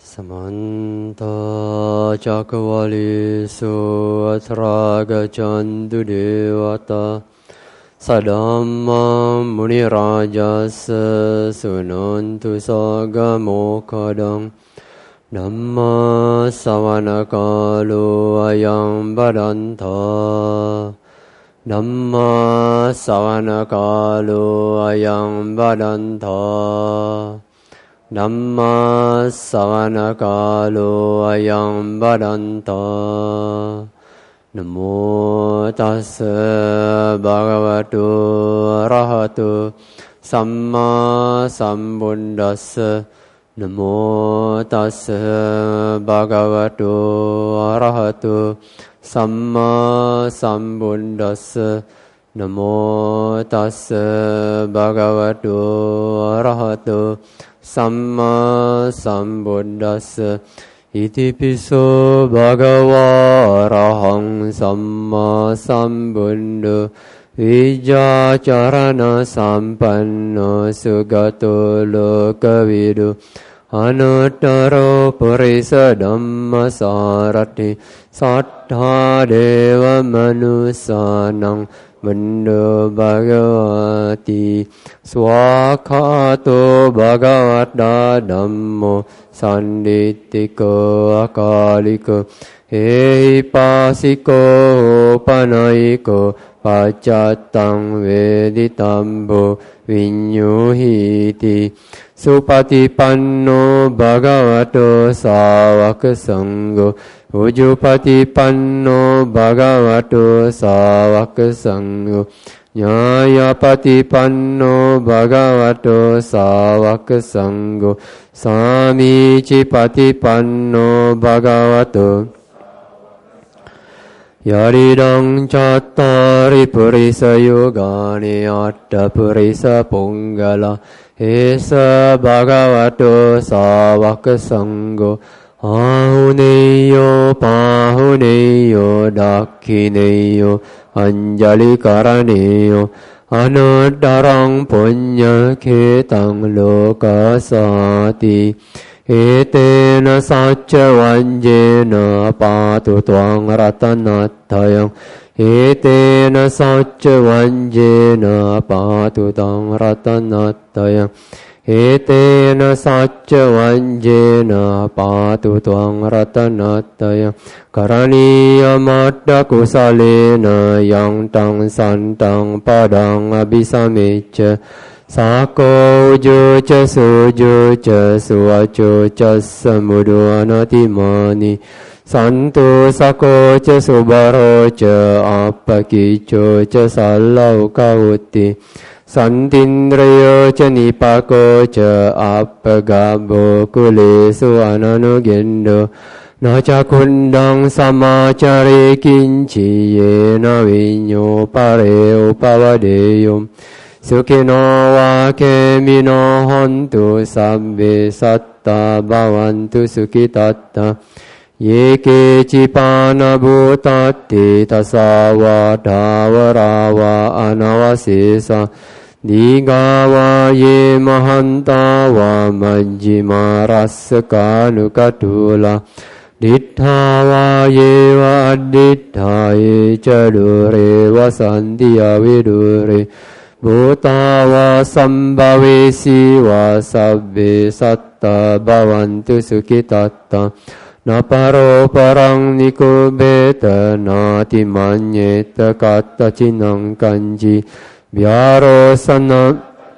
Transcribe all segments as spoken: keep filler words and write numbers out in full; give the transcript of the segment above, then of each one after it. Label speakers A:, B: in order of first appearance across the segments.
A: Samanta Cakkavalesu Atra Gaccantu Devata Sadhamma Munirajasa Sunantu Sagga Mokkhaddang Dhamma Savanakalo Ayam Badanta Dhamma Savanakalo Ayam Badanta Dhamma Savanakalo Ayam Badanta Namo Tassa Bhagavato Arahato Samma Sambuddhassa Namo Tassa Bhagavato Arahato Samma Sambuddhassa Namo Tassa Bhagavato Arahato Samma Sambuddhassa Itipiso Bhagava Arahang Samma Sambuddho Vijjacharana Sampanno Sugato Lokavidu Anuttaro Purisa Dhamma Sarati Sattha Deva Manusanang Mando Bhagavati Swakhato Bhagavata Dhammo Sanditiko Akaliko Ehipasiko Panayiko Paccattang Veditambo Vinyuhiti Supatipanno Bhagavato Sāvaka Sangho Ujupatipanno Bhagavato Sāvaka Sangho Nyayapatipanno Bhagavato Sāvaka Sangho Samicipatipanno Bhagavato Yaridang Cattari Purisa Yogani Atta Purisa Ponggala Esa Bhagavato Sāvaka Sangho Ahuneyo Pahuneyo Dakhineyo Anjali Karaneyo Anuddarang Punya Ketang Lokasati Etena Sacca Vanjena Patu Tvang Ratanatthayang Etena Sacca Vanjena Patu Tvang Ratanatthayang Etena Sacca Vanjena Patu Tvang Ratanatthayang Karaniya Matta Kusalena Yang Tang Santang Padang Abhisamecca Sako ujo ca sujo ca suaco ca samudo anatimani Santo sako ca subaro ca apakico ca salau kauti Santindrayo ca nipako ca apagabo kulesu ananugendo Naca kundang samacari kinci yena vinyo pare upavadeyum Sukhino wa kemino hontu sabbe satta bhavantu sukhitatta Yeke cipana bhutatti tasawa dhawarawa anavasesa Digawa ye mahanta wa majjima rassaka nukatula Dittha wa ye wa additha ye cadure wa sandhya vidure Bhuta wa sambhavesi wa sabbe satta bhavantu sukhitatta Naparo parang nikubeta nati manyeta kata cinang kanji Vyaro sana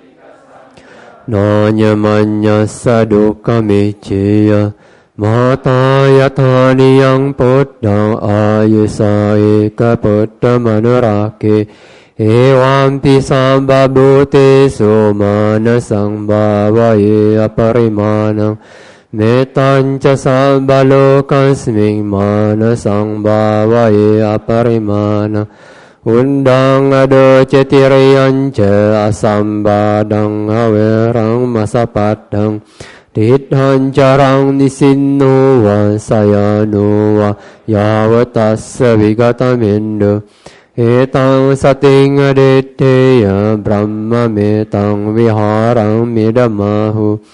A: Nanya manya saduka mecceya Mata yathani yang puddang ayusa eka putta manurake Evam sambha bhutesu manasang bhavaye aparimanang Metanca sambha lokasming manasang bhavaye aparimanang Undang ado cetiriyanca asambadang awerang masapadang Tidhan carang nisinno wa sayano wa yavatassa vigatamindo Etang sating aditya brahma metang viharang midamahu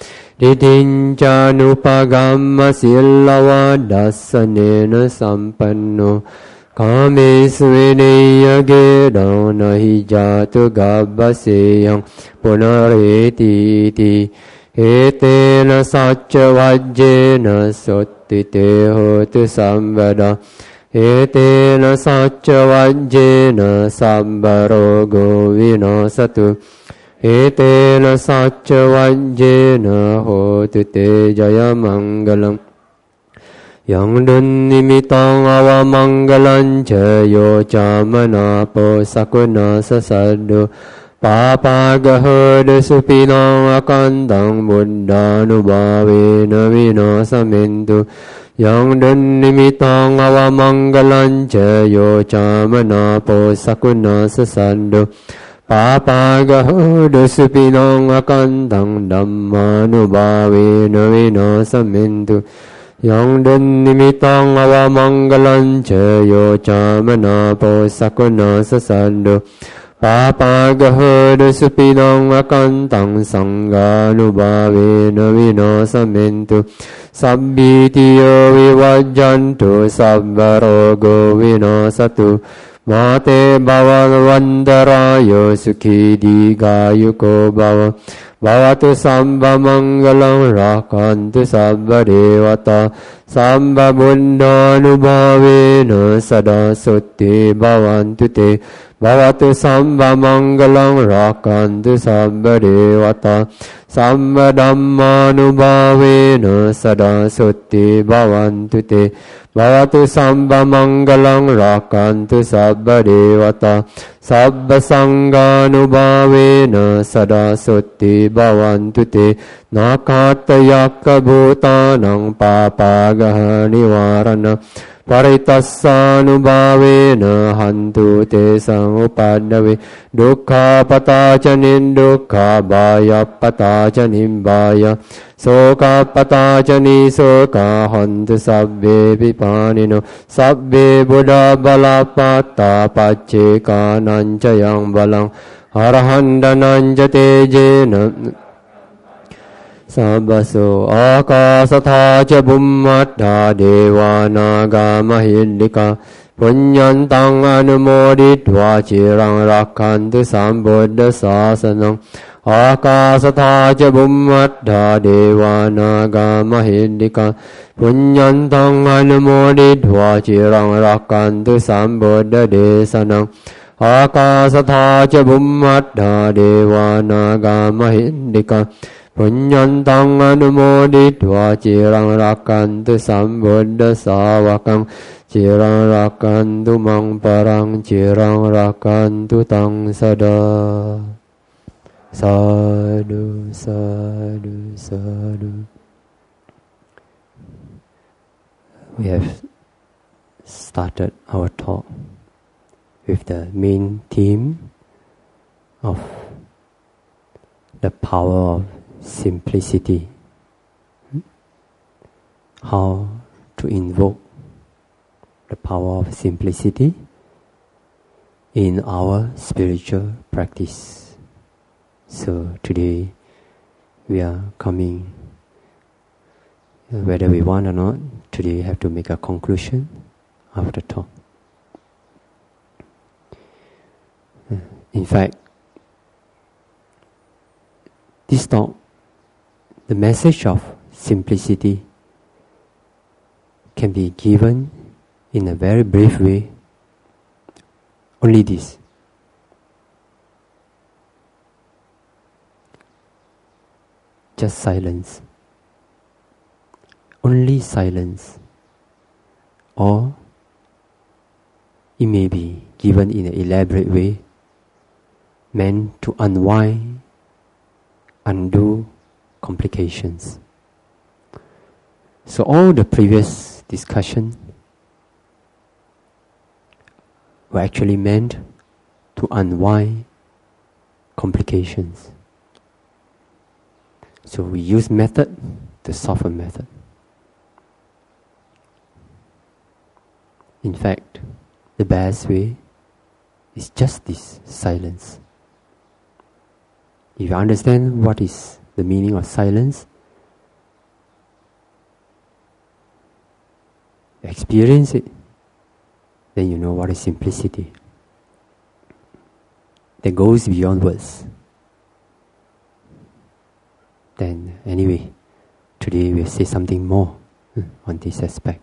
A: ทิทิงจานุปกัมมศิลวะดัสสเนนะสัมปันโนกาเมสุเวเนยเกดานะหิจาตุกัปปะเสยังปุณเรติติเอเตนะสัจจวัจเจนะสุตติเตโหตุสัมปดาเอเตนะสัจจวัจเจนะสัมปโรโกวินาสตุเอเตนะสัจจวัจเจนะโหตุเตจยมังกลังยังดุนนิมิตังอวามังกลังเชโยจามนาโปสักุณาสสัดดุปาปากะหะดุสุปินังอกันตังบุตดานุภาเวนะวินาสมินตุยังดุนนิมิตังอวามังกลังเชโยจามนาโปสักุณาสสัดดุปาปากะหะดุสุปินังอกันตังดัมมานุภาเวนะวินาสมินตุยังดุนนิมิตังอวามังกลังเชโยจามนาโปสักุณาสสัดดุปาปากะหะดุสุปินังอกันตังสังฆานุภาเวนะวินาสมินตุสัพพิติโยวิวัจจันตุสัพพะโรโกวินาศตุมาเตภวัตวันตรายโยสุขีดีกายุโกภวะภวตุสัมปมังกลังราคันตุสัพพะเทวตาสัมปบุญญานุภาเวนะสดาสุติภวันตุเตภวตุสัมปมังกลังราคันตุสัพพะเทวตาสัมปธัมมานุภาเวนะสดาสุติภวันตุเตภวตุสัมปมังกลังราคันตุสัพพะเทวตาสัพพสังฆานุภาเวนะสดาสุติภวันตุเตนาคาตยัคขภูตานังปาปากะหะนิวารณะปริตัสสานุภาเวนะหันตุเตสังอุปัฏฐเวดุขะปตาจนินดุขะบายะปตาจนิมบายะโสกะปตาจนิโสกะหันตุสัพเพปิปานิโนสัพเพบุดาบาลปัตตาปัจเจกานันจยังบาลังอรหันดานันจเตเจนะสัพพโสอากาสธาจะบุมมัตถาเดวานากามหิลิกาปุญญันตังอนุโมดิตวาจิรังรักขันตุสัมพุทธศาสนังอากาสธาจะบุมมัตถาเดวานากามหิลิกาปุญญันตังอนุโมดิตวาจิรังรักขันตุสัมพุทธเดสนังอากาสธาจะบุมมัตถาเดวานากามหิลิกาปุญญันตังอนุโมดิตวาจิรังรักขันตุสัมพุทธสาวกังจิรังรักขันตุมังปรังจิรังรักขันตุตังสดาสาธุสาธุสาธุ We have started our talk with the main theme of the power of simplicity. How to invoke the power of simplicity in our spiritual practice. So today we are coming, whether we want or not, today we have to make a conclusion of the talk. In fact, this talk, the message of simplicity can be given in a very brief way. Only this. Just silence. Only silence. Or it may be given in an elaborate way, meant to unwind, undo complications. So all the previous discussion were actually meant to unwind complications. So we use method to solve a method. In fact, the best way is just this silence. If you understand what is the meaning of silence, experience it, then you know what is simplicity. That goes beyond words. Then anyway, today we'll say something more on this aspect.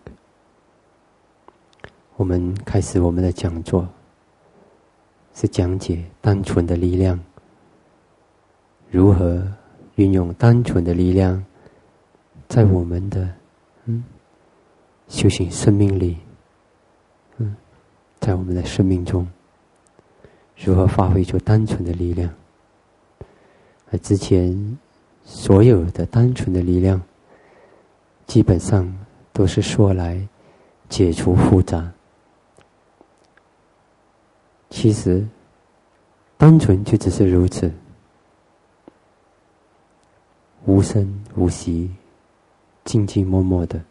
A: 我们开始我们的讲座，是讲解单纯的力量，如何运用单纯的力量，在我们的嗯修行生命里，嗯，在我们的生命中，如何发挥出单纯的力量。而之前所有的单纯的力量，基本上都是说来解除复杂。其实单纯就只是如此，无声无息，静静默默的，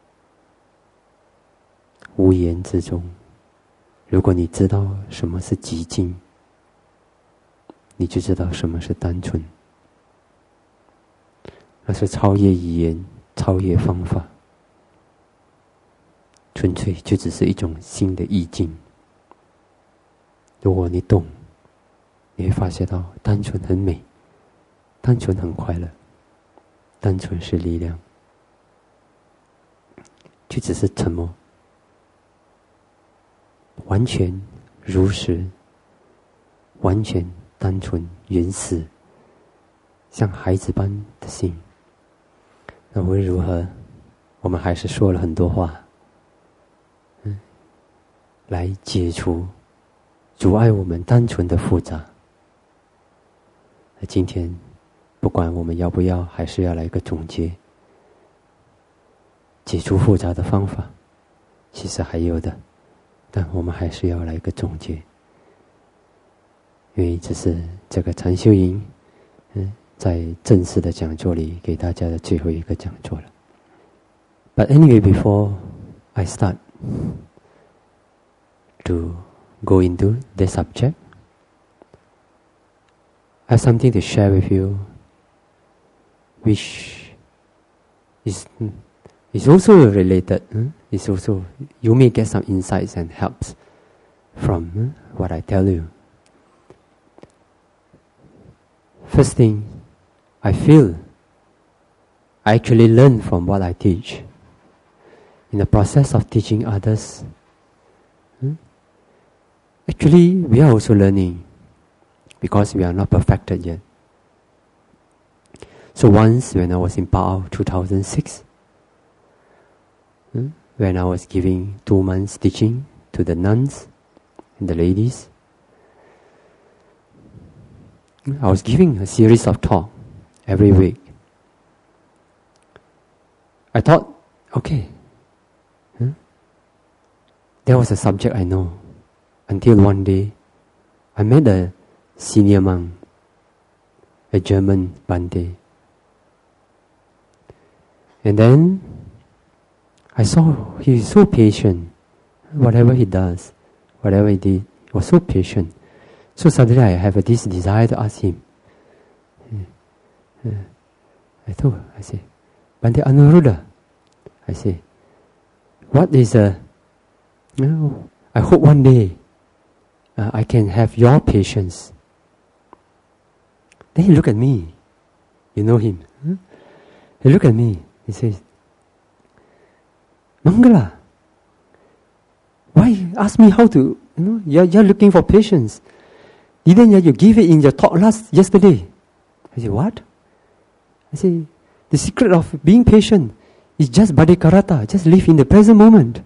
A: 无言之中。如果你知道什么是寂静，你就知道什么是单纯。那是超越语言，超越方法，纯粹就只是一种新的意境。如果你懂，你会发现到单纯很美，单纯很快乐，单纯是力量，就只是沉默，完全如实，完全单纯原始，像孩子般的心。那无论如何，我们还是说了很多话，嗯，来解除阻碍我们单纯的复杂。那今天不管我们要不要，还是要来一个总结。解除复杂的方法其实还有的，但我们还是要来一个总结，因为这是这个禅修营嗯在正式的讲座里给大家的最后一个讲座了。 But anyway, before I start to go into the subject, I have something to share with you which is, is also related. It's also, you may get some insights and helps from what I tell you. First thing, I feel I actually learn from what I teach. In the process of teaching others, actually we are also learning because we are not perfected yet. So once when I was in Pa'ao two thousand six, when I was giving two months teaching to the nuns and the ladies, I was giving a series of talk every week. I thought, okay, huh? There was a subject I know. Until one day, I met a senior monk, a German Bhante. And then, I saw he was so patient. Whatever he does, whatever he did, he was so patient. So suddenly I have this desire to ask him. I told, I say, Bhante Anuruddha, I say, what is a, you know, I hope one day uh, I can have your patience. Then he looked at me. You know him. Huh? He looked at me. He says, Mangala, why ask me how to, you know, you're, you're looking for patience. Didn't you give it in your talk last yesterday? I say, what? I say, the secret of being patient is just Bhadikaratta, just live in the present moment.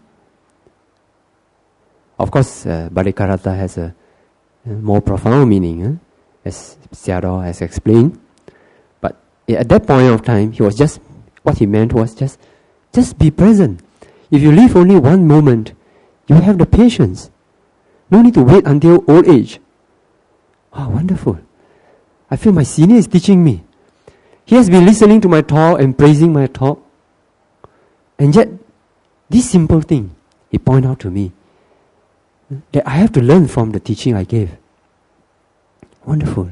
A: Of course, uh, Bhadikaratta has a, a more profound meaning, huh? as Sayadaw has explained. But at that point of time, he was just, what he meant was just, just be present. If you live only one moment, you have the patience. No need to wait until old age. Ah, wonderful. I feel my senior is teaching me. He has been listening to my talk and praising my talk. And yet, this simple thing, he pointed out to me, that I have to learn from the teaching I gave. Wonderful.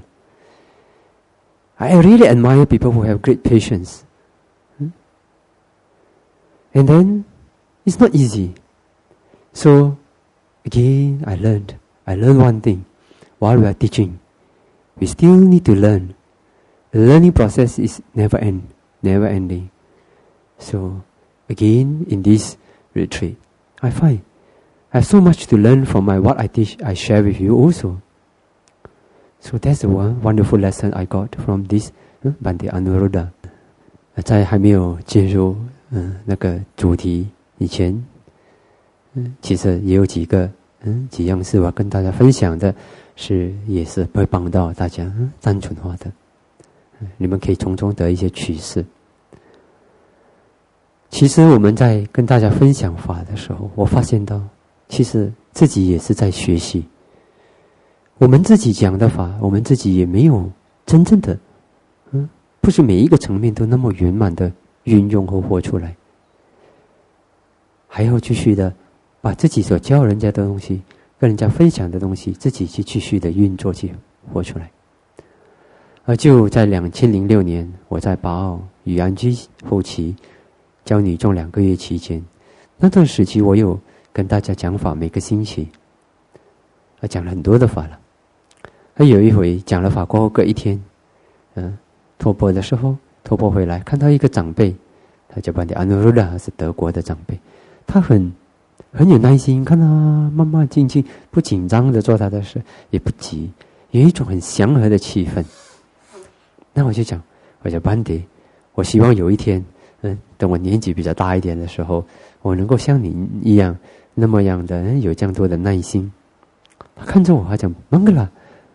A: I really admire people who have great patience. And then, It's not easy. So, again, I learned. I learned one thing. While we are teaching, we still need to learn. The learning process is never end, never ending. So, again, in this retreat, I find I have so much to learn from my what I teach, I share with you also. So that's the one wonderful lesson I got from this Bhante Anuruddha. 在还没有进入嗯那个主题以前，嗯，其实也有几个嗯几样事我要跟大家分享的，是也是会帮到大家嗯单纯化的，嗯，你们可以从中得一些启示。其实我们在跟大家分享法的时候，我发现到，其实自己也是在学习。我们自己讲的法，我们自己也没有真正的，嗯，不是每一个层面都那么圆满的运用和活出来，还要继续的把自己所教人家的东西，跟人家分享的东西，自己去继续的运作去活出来。而就在两千零六年，我在巴奥与安居后期教女众两个月期间，那段时期我有跟大家讲法，每个星期，啊，讲了很多的法了。他有一回讲了法过后，隔一天，嗯，托钵的时候，托钵回来看到一个长辈，他叫Bhante Anuruddha，是德国的长辈，他很很有耐心，看他慢慢静静，不紧张的做他的事，也不急，有一种很祥和的气氛。那我就讲，我叫Bhante，我希望有一天，嗯，等我年纪比较大一点的时候，我能够像你一样，那么样的有这样多的耐心。他看着我，他讲Mangala。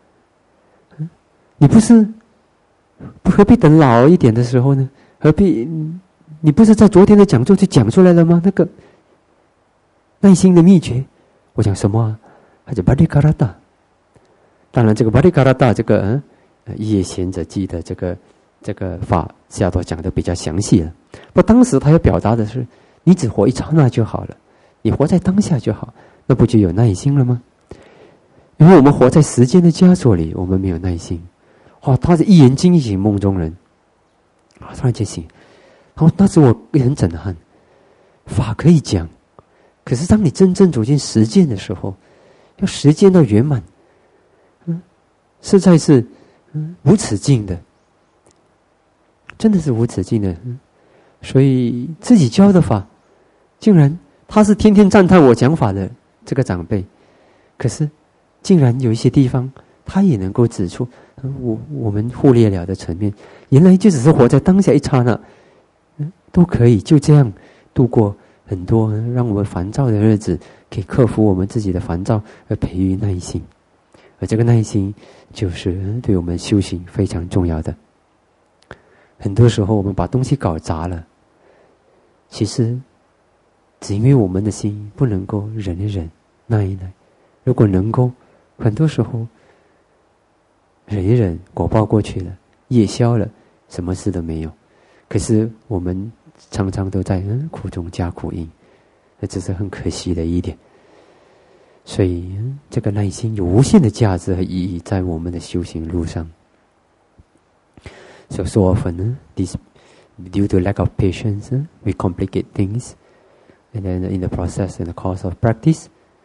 A: 你不是不何必等老一点的时候呢？何必你不是在昨天的讲座就讲出来了吗？那个耐心的秘诀，我讲什么啊？他叫Bhadikaratta。当然，这个Bhadikaratta这个嗯，夜贤者记的这个这个法下头讲的比较详细了。不，当时他要表达的是，你只活一刹那就好了，你活在当下就好，那不就有耐心了吗？因为我们活在时间的枷锁里，我们没有耐心。哇！他是一言惊醒梦中人，啊，突然间醒，然后那时我很震撼，法可以讲，可是当你真正走进实践的时候，要实践到圆满，嗯，实在是嗯无止境的，真的是无止境的。嗯，所以自己教的法，竟然他是天天赞叹我讲法的这个长辈，可是竟然有一些地方他也能够指出。我我们忽略了的层面，原来就只是活在当下一刹那，嗯，都可以就这样度过很多让我们烦躁的日子，可以克服我们自己的烦躁，而培育耐心。而这个耐心，就是对我们修行非常重要的。很多时候我们把东西搞砸了，其实只因为我们的心不能够忍一忍，耐一耐。如果能够，很多时候。忍一忍，果报过去了，业消了，什么事都没有。可是我们常常都在嗯苦中加苦因，这只是很可惜的一点。所以、嗯、这个耐心有无限的价值和意义在我们的修行路上。So so often, this due to lack of patience, we complicate things, and then in the process, in the course of practice,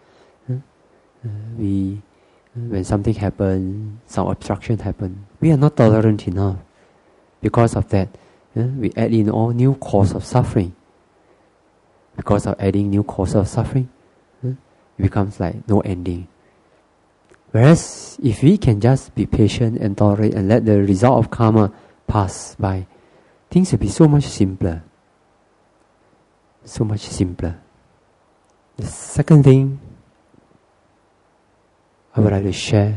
A: we when something happens, some obstruction happens, we are not tolerant enough. Because of that, uh, we add in all new cause of suffering. Because of adding new cause of suffering, uh, it becomes like no ending. Whereas, if we can just be patient and tolerate and let the result of karma pass by, things will be so much simpler. So much simpler. The second thing I would like to share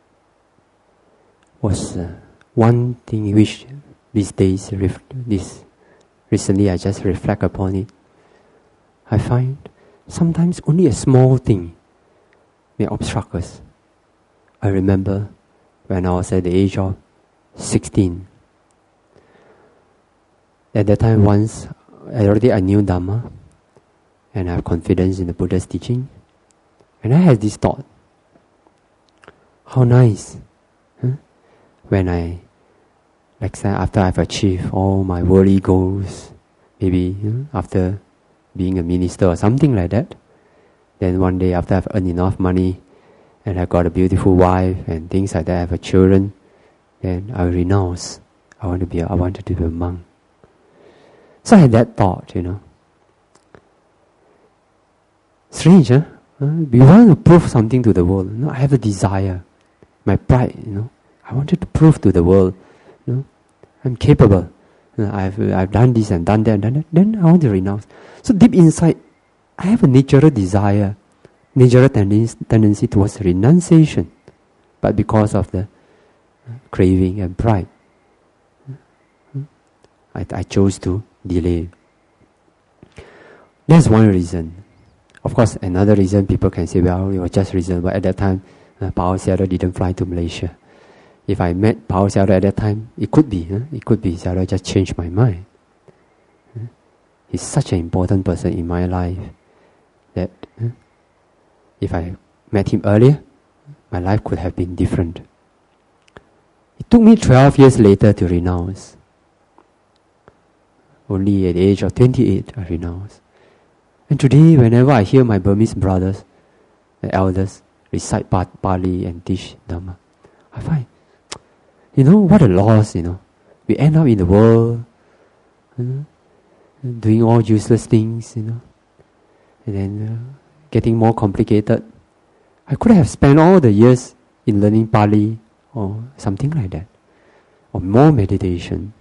A: was uh, one thing which these days, ref- this recently I just reflect upon it. I find sometimes only a small thing may obstruct us. I remember when I was at the age of sixteen. At that time, once already I knew Dhamma, and I have confidence in the Buddha's teaching, and I had this thought. How nice, huh? When I, like say, after I've achieved all my worldly goals, maybe huh, after being a minister or something like that. Then one day after I've earned enough money and I got a beautiful wife and things like that, I have a children, then I will renounce. I want to be a, I wanted to be a monk. So I had that thought, you know. Strange, huh? Uh, we want to prove something to the world. No, I have a desire. My pride, you know. I wanted to prove to the world, you know, I'm capable. You know, I've I've done this and done that and done that. Then I want to renounce. So deep inside, I have a natural desire, natural tendency, tendency towards renunciation. But because of the craving and pride, I, I chose to delay. That's one reason. Of course, another reason people can say, well, it was just reason, but at that time, uh, Paul Sayadaw didn't fly to Malaysia. If I met Paul Sayadaw at that time, it could be, huh? it could be Sayadaw just changed my mind. Huh? He's such an important person in my life that huh? if I met him earlier, my life could have been different. It took me twelve years later to renounce. Only at the age of twenty-eight, I renounced. And today, whenever I hear my Burmese brothers, the elders, recite Pali and teach Dhamma, I find, you know, what a loss, you know. We end up in the world, you know, doing all useless things, you know, and then uh, getting more complicated. I could have spent all the years in learning Pali or something like that, or more meditation.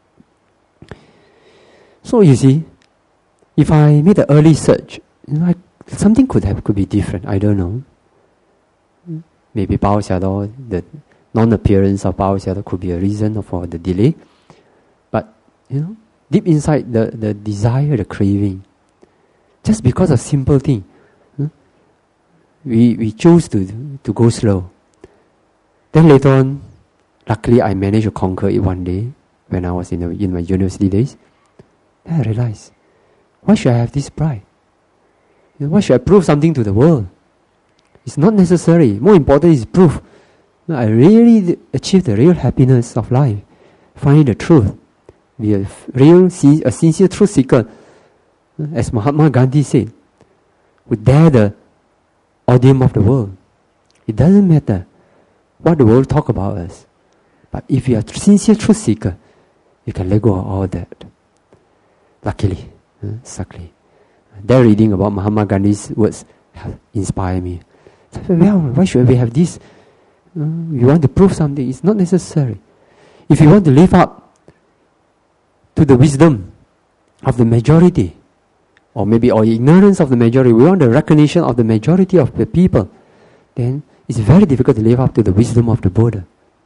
A: So you see, if I made an early search, you know, I, something could have could be different. I don't know. Maybe Paul Sayadaw, the non-appearance of Paul Sayadaw could be a reason for the delay. But you know, deep inside the, the desire, the craving, just because of simple thing, huh? we we chose to to go slow. Then later on, luckily I managed to conquer it one day when I was in the, in my university days. Then I realized, why should I have this pride? You know, why should I prove something to the world? It's not necessary. More important is proof. I really achieved the real happiness of life, finding the truth, be a real, a sincere truth seeker. As Mahatma Gandhi said, we dare the audience of the world. It doesn't matter what the world talk about us, but if you are a sincere truth seeker, you can let go of all that. Luckily. Uh, Suckly. That reading about Mahatma Gandhi's words inspired me. So, well, why should we have this? Uh, you want to prove something, it's not necessary. If you want to live up to the wisdom of the majority, or maybe or ignorance of the majority, we want the recognition of the majority of the people, then it's very difficult to live up to the wisdom of the Buddha.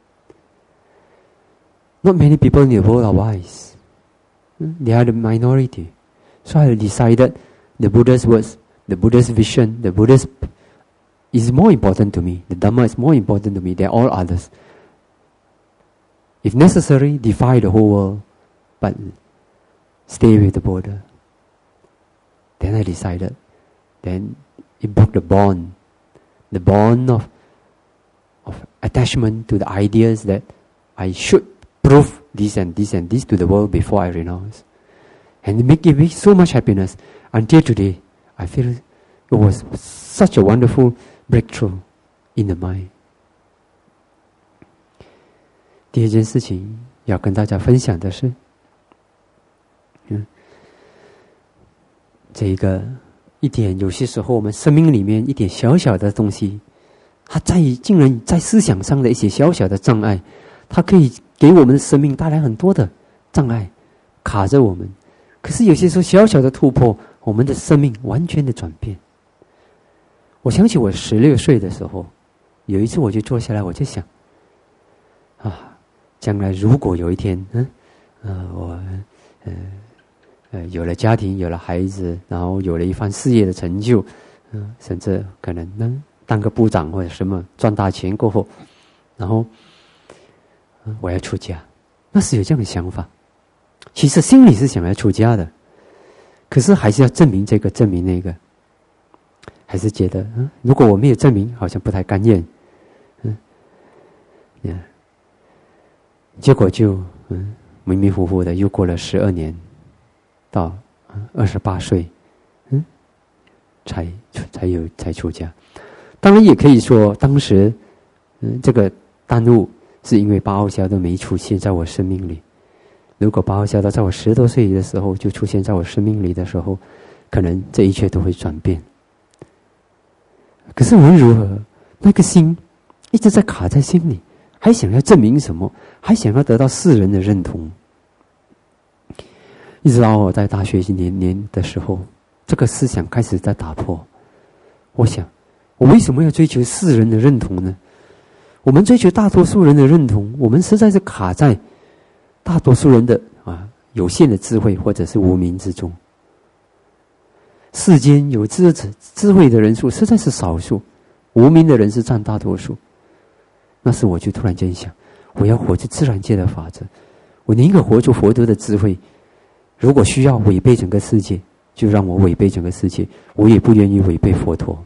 A: Not many people in the world are wise. They are the minority. So I decided the Buddha's words, the Buddha's vision, the Buddha's is more important to me. The Dhamma is more important to me than all others. If necessary, defy the whole world, but stay with the Buddha. Then I decided. Then it broke the bond, the bond of of attachment to the ideas that I should prove this and this and this to the world before I renounce. And it made me so much happiness. Until today, I feel it was such a wonderful breakthrough in the mind. 第二件事情要跟大家分享的是，嗯，这一个一点，有些时候我们生命里面一点小小的东西，它在竟然在思想上的一些小小的障碍，它可以给我们的生命带来很多的障碍，卡着我们。可是有些时候小小的突破，我们的生命完全的转变。我想起我十六岁的时候，有一次我就坐下来，我就想，啊，将来如果有一天，嗯，呃，我，呃，呃，有了家庭，有了孩子，然后有了一番事业的成就，嗯、呃，甚至可能能当个部长或者什么，赚大钱过后，然后，呃、我要出家。那时有这样的想法。其实心里是想要出家的，可是还是要证明这个证明那个，还是觉得嗯，如果我没有证明，好像不太甘愿，嗯，嗯，结果就嗯迷迷糊糊的又过了十二年，到二十八岁才才有才出家。当然也可以说，当时嗯这个耽误是因为八奥伽都没出现在我生命里。如果八奥伽都在我十多岁的时候就出现在我生命里的时候，可能这一切都会转变。可是无论如何，那个心一直在卡在心里，还想要证明什么，还想要得到世人的认同。一直到我在大学年年的时候，这个思想开始在打破。我想，我为什么要追求世人的认同呢？我们追求大多数人的认同，我们实在是卡在大多数人的啊有限的智慧或者是无明之中。世间有智智慧的人数实在是少数，无明的人是占大多数。那时我就突然间想，我要活出自然界的法则，我宁可活出佛陀的智慧。如果需要违背整个世界，就让我违背整个世界，我也不愿意违背佛陀。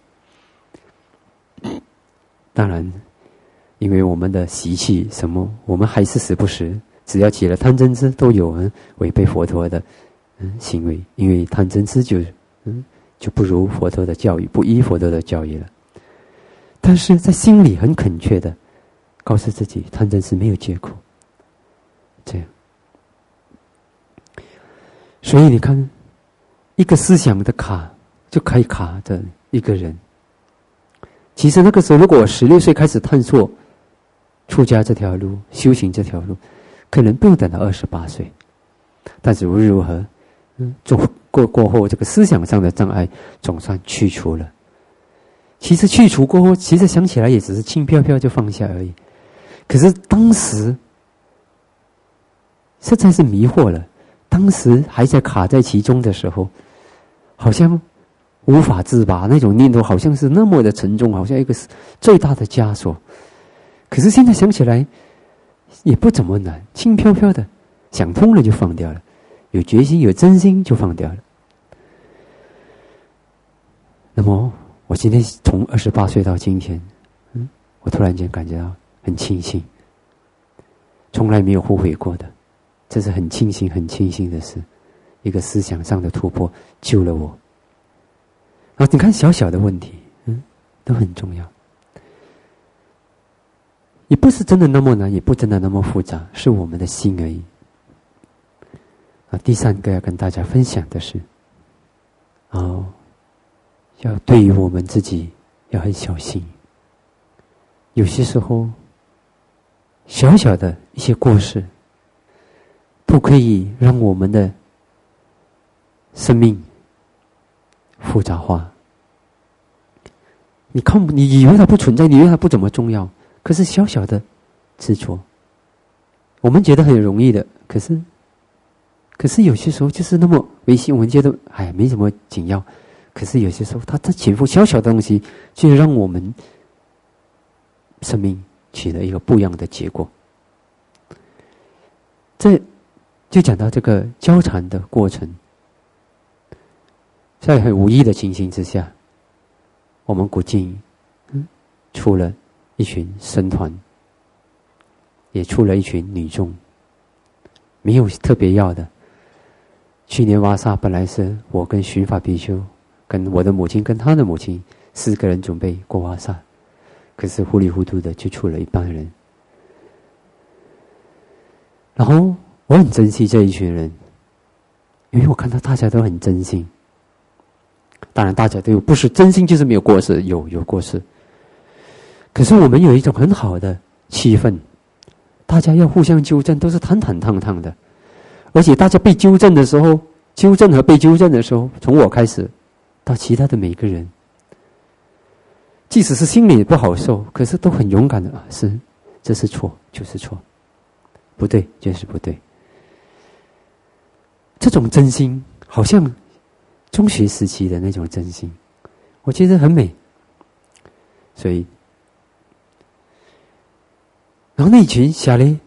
A: 当然，因为我们的习气什么，我们还是时不时只要起了贪嗔痴，都有人违背佛陀的嗯行为，因为贪嗔痴就嗯就不如佛陀的教育，不依佛陀的教育了。但是在心里很恳切的告诉自己，贪嗔痴没有结果。这样，所以你看，一个思想的卡就可以卡着一个人。其实那个时候，如果我十六岁开始探索出家这条路、修行这条路，可能不用等到二十八岁。但是无论如何，嗯，走过过后，这个思想上的障碍总算去除了。其实去除过后，其实想起来也只是轻飘飘就放下而已。可是当时实在是迷惑了，当时还在卡在其中的时候，好像无法自拔，那种念头好像是那么的沉重，好像一个最大的枷锁。可是现在想起来也不怎么难，轻飘飘的，想通了就放掉了，有决心有真心就放掉了。那么我今天从二十八岁到今天，嗯，我突然间感觉到很庆幸，从来没有后悔过的，这是很庆幸很庆幸的事。一个思想上的突破救了我。啊，你看小小的问题，嗯，都很重要，也不是真的那么难，也不真的那么复杂，是我们的心而已。啊，第三个要跟大家分享的是，哦，要对于我们自己要很小心。有些时候，小小的一些过失，都可以让我们的生命复杂化。你看，你以为它不存在，你以为它不怎么重要，可是小小的执着，我们觉得很容易的，可是，可是有些时候就是那么微细，我们觉得哎没什么紧要，可是有些时候它它潜伏小小的东西，就让我们生命起了一个不一样的结果。这就讲到这个交缠的过程。在很无意的情形之下，我们古晋嗯出了一群僧团，也出了一群女众，没有特别要的。去年瓦萨本来是我跟寻法比丘，跟我的母亲跟他的母亲四个人准备过瓦萨，可是糊里糊涂的就出了一帮人。然后我很珍惜这一群人，因为我看到大家都很真心。当然大家都有，不是真心就是没有过失，有有过失。可是我们有一种很好的气氛，大家要互相纠正，都是坦坦荡荡的。而且大家被纠正的时候，纠正和被纠正的时候，从我开始到其他的每个人，即使是心里不好受，可是都很勇敢的啊，是这是错就是错，不对就是不对。这种真心好像中学时期的那种真心，我觉得很美。所以然后那群下来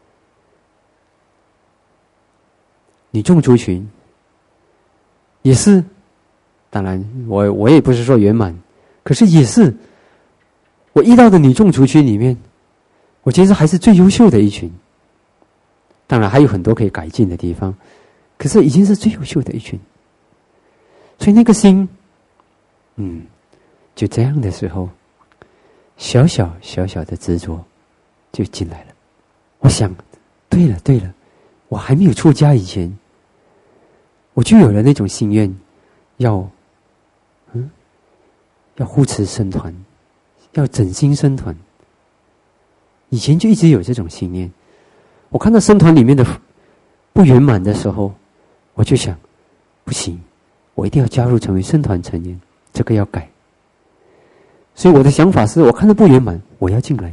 A: 女众族群也是，当然我我也不是说圆满，可是也是我遇到的女众族群里面，我觉得还是最优秀的一群。当然还有很多可以改进的地方，可是已经是最优秀的一群。所以那个心
B: 嗯，就这样的时候，小小小小的执着就进来了。我想，对了对了，我还没有出家以前，我就有了那种心愿，要，嗯，要护持僧团，要整心僧团。以前就一直有这种信念。我看到僧团里面的不圆满的时候，我就想，不行，我一定要加入成为僧团成员，这个要改。所以我的想法是，我看到不圆满，我要进来。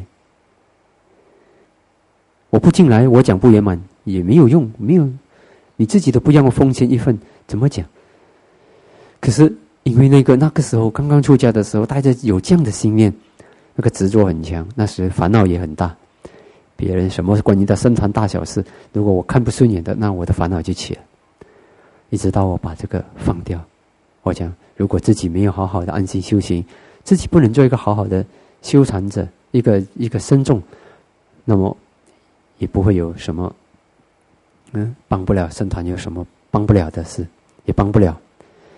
B: 我不进来，我讲不圆满也没有用，没有，你自己都不让我奉献一份，怎么讲？可是因为那个那个时候刚刚出家的时候，带着有这样的心念，那个执着很强，那时烦恼也很大。别人什么关于的僧团大小事，如果我看不顺眼的，那我的烦恼就起了。一直到我把这个放掉，我讲，如果自己没有好好的安心修行，自己不能做一个好好的修禅者，一个一个僧众，那么也不会有什么，嗯，帮不了僧团有什么帮不了的事，也帮不了。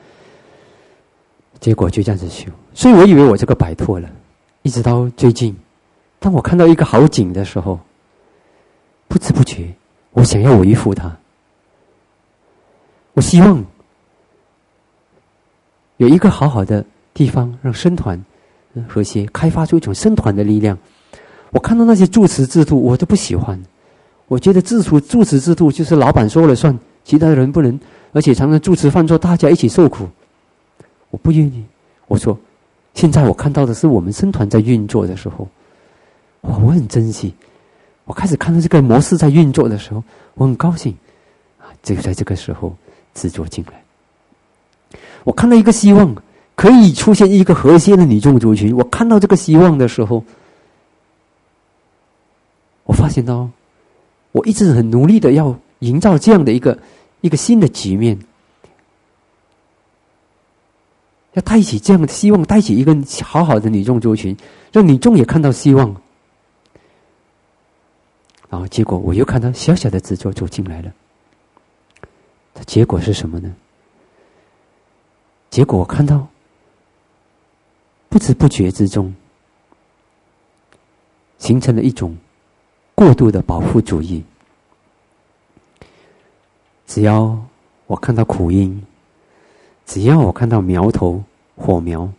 B: 结果就这样子修，所以我以为我这个摆脱了，一直到最近，当我看到一个好景的时候，不知不觉，我想要维护它。我希望有一个好好的地方，让僧团和谐，开发出一种僧团的力量。我看到那些住持制度，我都不喜欢。我觉得自主住持制度就是老板说了算，其他人不能，而且常常住持犯错，大家一起受苦。我不愿意。我说，现在我看到的是我们僧团在运作的时候，哇，我很珍惜。我开始看到这个模式在运作的时候，我很高兴。啊，就在这个时候，执着进来。我看到一个希望，可以出现一个和谐的女众族群。我看到这个希望的时候，我发现到，我一直很努力的要营造这样的一个一个新的局面，要带起这样的希望，带起一个好好的女众族群，让女众也看到希望。然后结果我又看到小小的执着走进来了，结果是什么呢？结果我看到，不知不觉之中，形成了一种过度的保护主义。只要我看到苦因，只要我看到苗头火苗，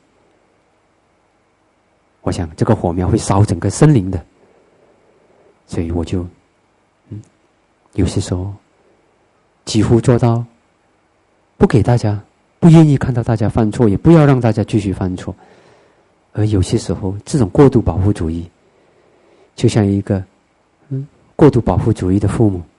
B: 我想这个火苗会烧整个森林的，所以我就，嗯，有些时候几乎做到不给大家，不愿意看到大家犯错，也不要让大家继续犯错。而有些时候，这种过度保护主义，就像一个，嗯，过度保护主义的父母，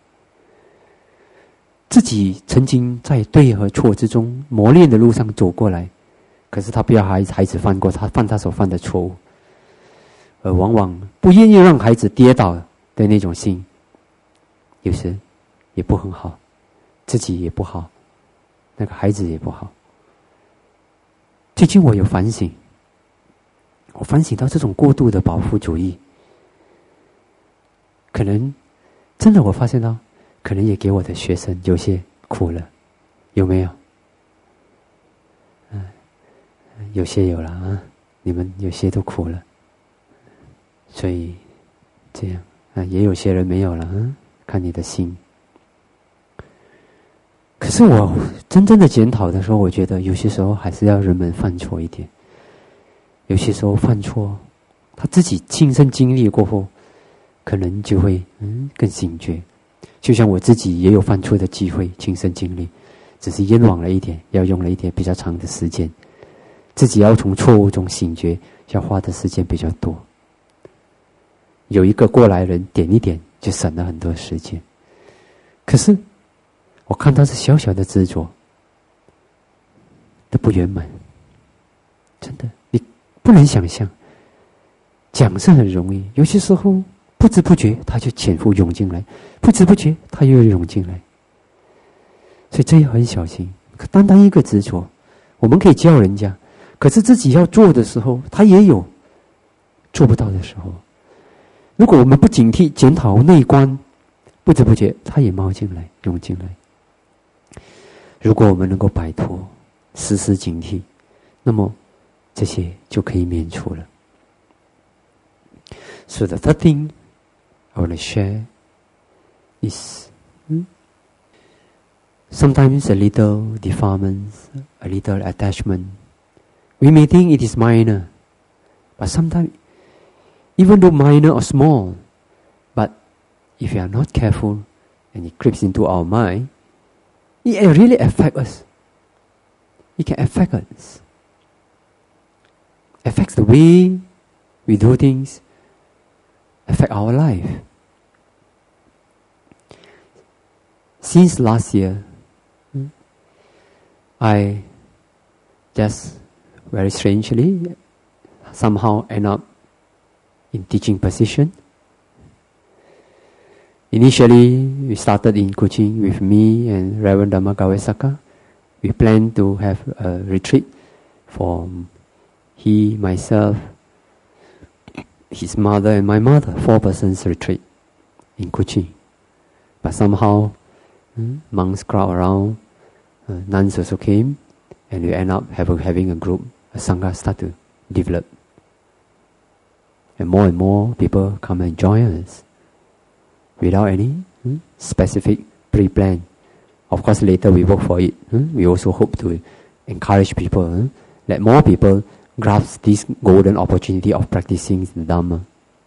B: 自己曾经在对和错之中磨练的路上走过来，可是他不要孩子孩子犯过他犯他所犯的错误，而往往不愿意让孩子跌倒的那种心，有时也不很好，自己也不好，那个孩子也不好。最近我有反省，我反省到这种过度的保护主义，可能真的我发现到，可能也给我的学生有些苦了，有没有？嗯，有些有了啊，你们有些都苦了，所以这样啊，也有些人没有了啊，看你的心。可是我真正的检讨的时候，我觉得有些时候还是要人们犯错一点。有些时候犯错，他自己亲身经历过后，可能就会嗯更醒觉。就像我自己也有犯错的机会，亲身经历，只是冤枉了一点，要用了一点比较长的时间。自己要从错误中醒觉，要花的时间比较多。有一个过来人点一点，就省了很多时间。可是我看到这小小的执着的不圆满，真的，你不能想象。讲是很容易，有些时候不知不觉它就潜伏涌进来，不知不觉它又涌进来，所以这要很小心。可单单一个执着，我们可以教人家，可是自己要做的时候，他也有做不到的时候。如果我们不警惕、检讨内观，不知不觉它也冒进来、涌进来。如果我们能够摆脱，时时警惕，那么这些就可以免除了。So the third thing I want to share is hmm, sometimes a little defilements, a little attachment. We may think it is minor, but sometimes, even though minor or small, but if we are not careful and it creeps into our mind, it really affects us. It can affect us. Affects the way we do things, affect our life. Since last year, I just very strangely somehow end up in teaching position. Initially, we started in coaching with me and Reverend Dhamma Kawesaka. We planned to have a retreat for he, myself, his mother and my mother, four persons retreat in Kochi. But somehow, hmm, monks crowd around, uh, nuns also came, and we end up have a, having a group, a sangha start to develop. And more and more people come and join us without any hmm, specific pre-plan. Of course, later we work for it. Hmm? We also hope to encourage people, hmm? let more people grasp this golden opportunity of practicing the Dhamma.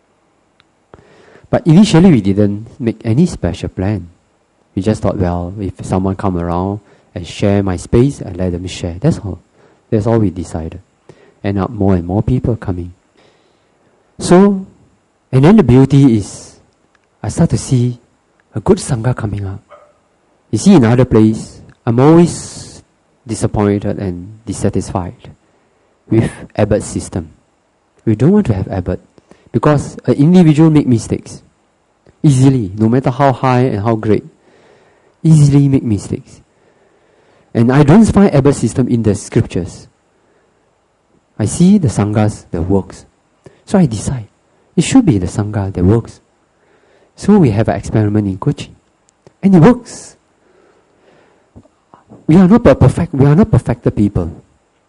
B: But initially we didn't make any special plan. We just thought, well, if someone come around and share my space, I let them share. That's all. That's all we decided. And now more and more people coming. So, and then the beauty is, I start to see a good Sangha coming up. You see, in other place, I'm always disappointed and dissatisfied with abbot system. We don't want to have abbot because an individual make mistakes easily, no matter how high and how great, easily make mistakes. And I don't find abbot system in the scriptures. I see the sanghas that works, so I decide it should be the sangha that works. So we have an experiment in Kochi, and it works. We are not perfect. We are not perfected people.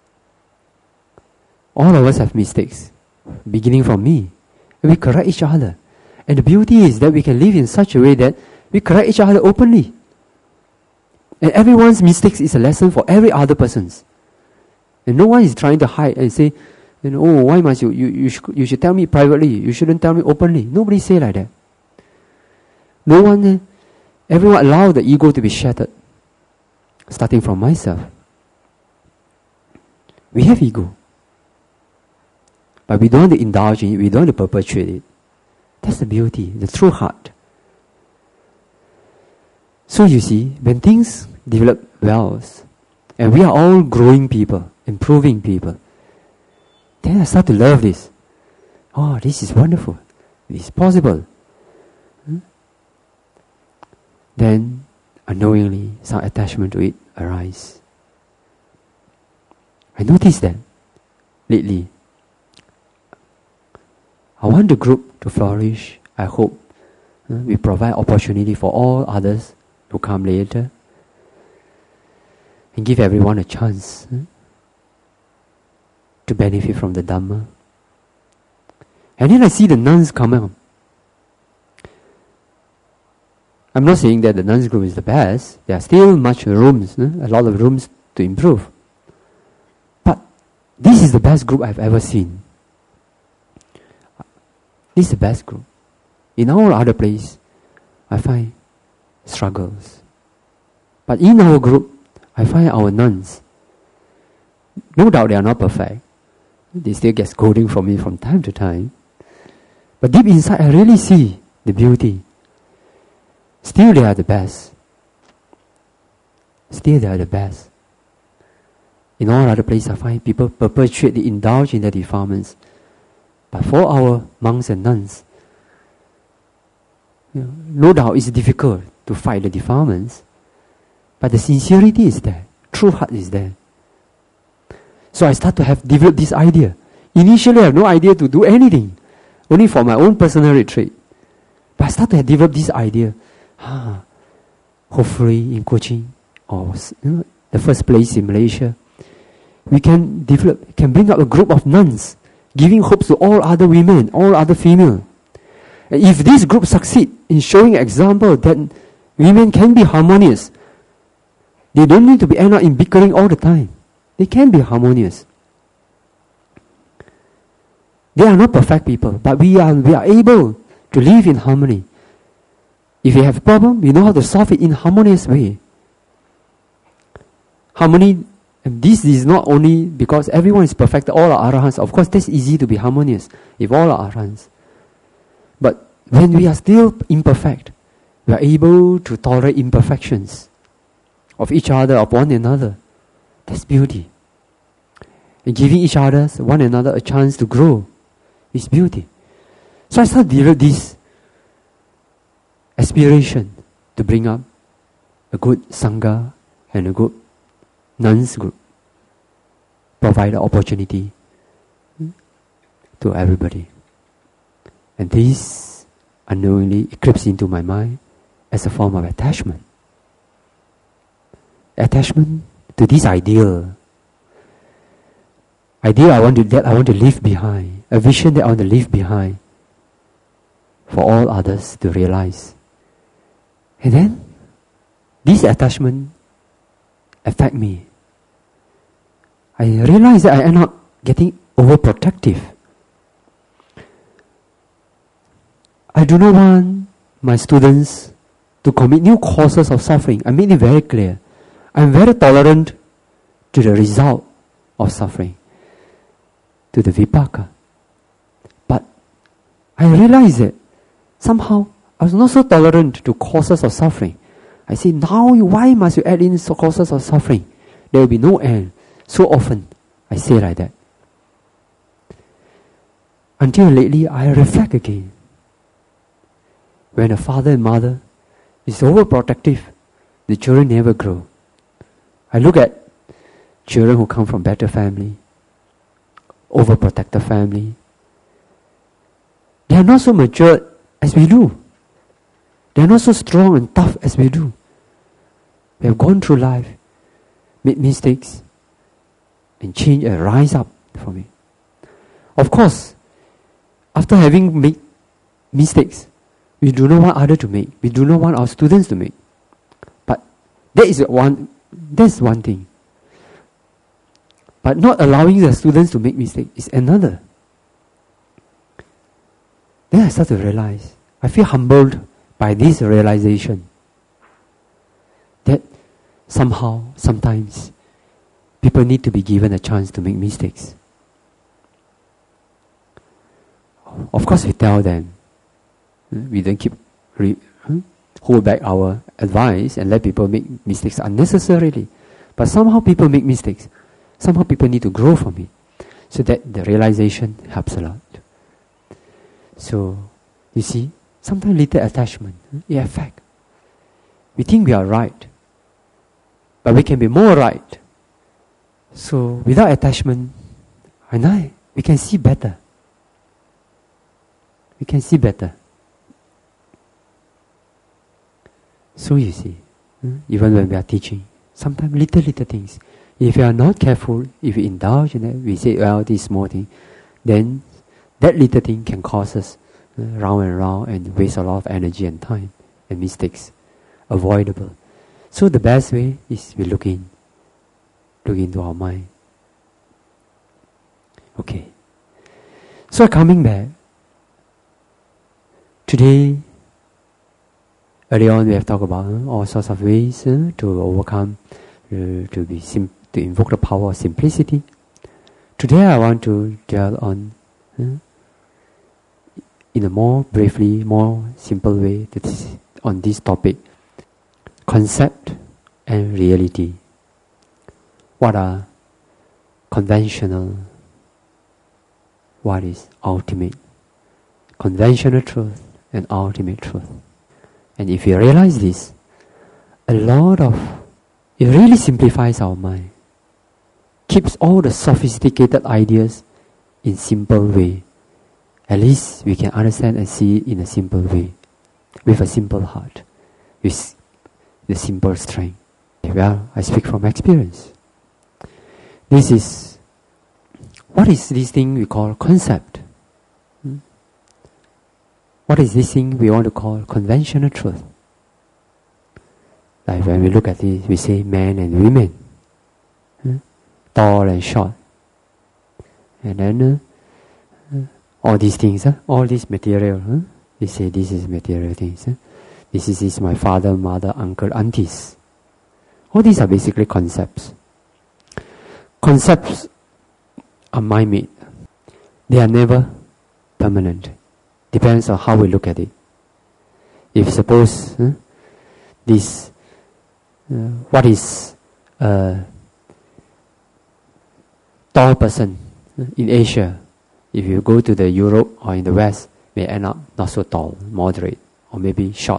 B: All of us have mistakes, beginning from me. And we correct each other. And the beauty is that we can live in such a way that we correct each other openly. And everyone's mistakes is a lesson for every other person's. And no one is trying to hide and say, you know, oh, why must you, you, you, should, you should tell me privately, you shouldn't tell me openly. Nobody say like that. No one, everyone allow the ego to be shattered. Starting from myself. We have ego. But we don't want to indulge in it, we don't want to perpetuate it. That's the beauty, the true heart. So you see, when things develop well, and we are all growing people, improving people, then I start to love this. Oh, this is wonderful. This is possible. Hmm? Then, unknowingly, some attachment to it arises. I noticed that lately. I want the group to flourish. I hope uh, we provide opportunity for all others to come later and give everyone a chance uh, to benefit from the Dhamma. And then I see the nuns come out. I'm not saying that the nuns group is the best. There are still much rooms, uh, a lot of rooms to improve. But this is the best group I've ever seen. This is the best group. In all other places, I find struggles. But in our group, I find our nuns, no doubt they are not perfect. They still get scolding from me from time to time. But deep inside, I really see the beauty. Still they are the best. Still they are the best. In all other places, I find people perpetuate, they indulge in their defilements. But for our monks and nuns, you know, no doubt it's difficult to fight the defilements, but the sincerity is there, true heart is there. So I start to have developed this idea. Initially I have no idea to do anything, only for my own personal retreat. But I start to have developed this idea. Ah, hopefully in Kochi, or you know, the first place in Malaysia, we can develop, can bring up a group of nuns, giving hopes to all other women, all other female. And if this group succeed in showing example that women can be harmonious, they don't need to be end up in bickering all the time. They can be harmonious. They are not perfect people, but we are we are able to live in harmony. If we have a problem, we know how to solve it in a harmonious way. Harmony, and this is not only because everyone is perfect, all are arahants. Of course, that's easy to be harmonious if all are arahants. But when we are still imperfect, we are able to tolerate imperfections of each other, of one another. That's beauty. And giving each other, one another, a chance to grow is beauty. So I started to develop this aspiration to bring up a good sangha and a good nuns group, provide opportunity to everybody. And this unknowingly creeps into my mind as a form of attachment. Attachment to this ideal. Ideal I want to, that I want to leave behind. A vision that I want to leave behind for all others to realize. And then, this attachment affect me. I realize that I end up getting overprotective. I do not want my students to commit new causes of suffering. I made it very clear. I am very tolerant to the result of suffering, to the vipaka. But I realize that somehow I was not so tolerant to causes of suffering. I say, now why must you add in causes of suffering? There will be no end. So often I say like that. Until lately I reflect again. When a father and mother is overprotective, the children never grow. I look at children who come from better family, overprotected family. They are not so mature as we do. They are not so strong and tough as we do. We have gone through life, made mistakes, and change and rise up from it. Of course, after having made mistakes, we do not want others to make. We do not want our students to make. But that is one. That's one thing. But not allowing the students to make mistakes is another. Then I start to realize, I feel humbled by this realization that somehow, sometimes, people need to be given a chance to make mistakes. Of course, we tell them, we don't keep re, hold back our advice and let people make mistakes unnecessarily. But somehow people make mistakes. Somehow people need to grow from it. So that the realization helps a lot. So, you see, sometimes little attachment, it affects. We think we are right, but we can be more right. So, without attachment, and I, we can see better. We can see better. So you see, even when we are teaching, sometimes little, little things. If we are not careful, if we indulge in it, we say, well, this small thing, then that little thing can cause us uh, round and round and waste a lot of energy and time and mistakes. Avoidable. So the best way is we look in, look into our mind. Okay. So coming back, today, early on we have talked about uh, all sorts of ways uh, to overcome, uh, to be sim- to invoke the power of simplicity. Today I want to dwell on, uh, in a more briefly, more simple way, that is on this topic, concept and reality. What are conventional? What is ultimate? Conventional truth and ultimate truth. And if we realize this, a lot of, it really simplifies our mind. Keeps all the sophisticated ideas in simple way. At least we can understand and see it in a simple way. With a simple heart. With the simple strength. Well, I speak from experience. This is, what is this thing we call concept? Hmm? What is this thing we want to call conventional truth? Like when we look at it, we say men and women, hmm? tall and short. And then uh, uh, all these things, uh, all this material, huh? We say this is material things. Huh? This is, is my father, mother, uncle, aunties. All these are basically concepts. Concepts are mind-made. They are never permanent. Depends on how we look at it. If suppose huh, this, uh, what is a tall person in Asia, if you go to the Europe or in the West, may end up not so tall, moderate, or maybe short.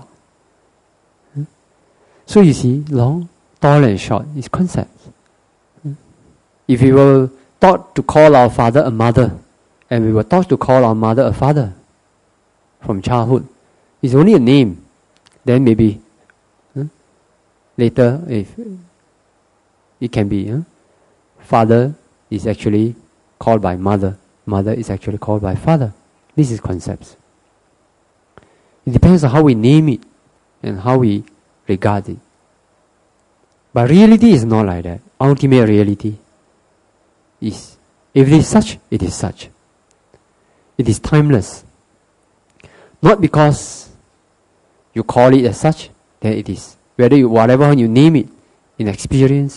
B: So you see, long, tall and short is concepts. If we were taught to call our father a mother, and we were taught to call our mother a father from childhood, it's only a name. Then maybe huh? later, if it can be, huh? father is actually called by mother, mother is actually called by father. This is concepts. It depends on how we name it and how we regard it. But reality is not like that. Ultimate reality is, if it is such, it is such. It is timeless. Not because you call it as such, then it is. Whether you, whatever you name it, in experience,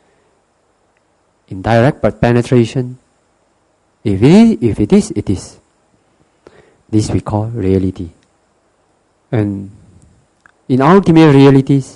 B: in direct but penetration, if it is, if it is, it is. This we call reality. And in ultimate realities,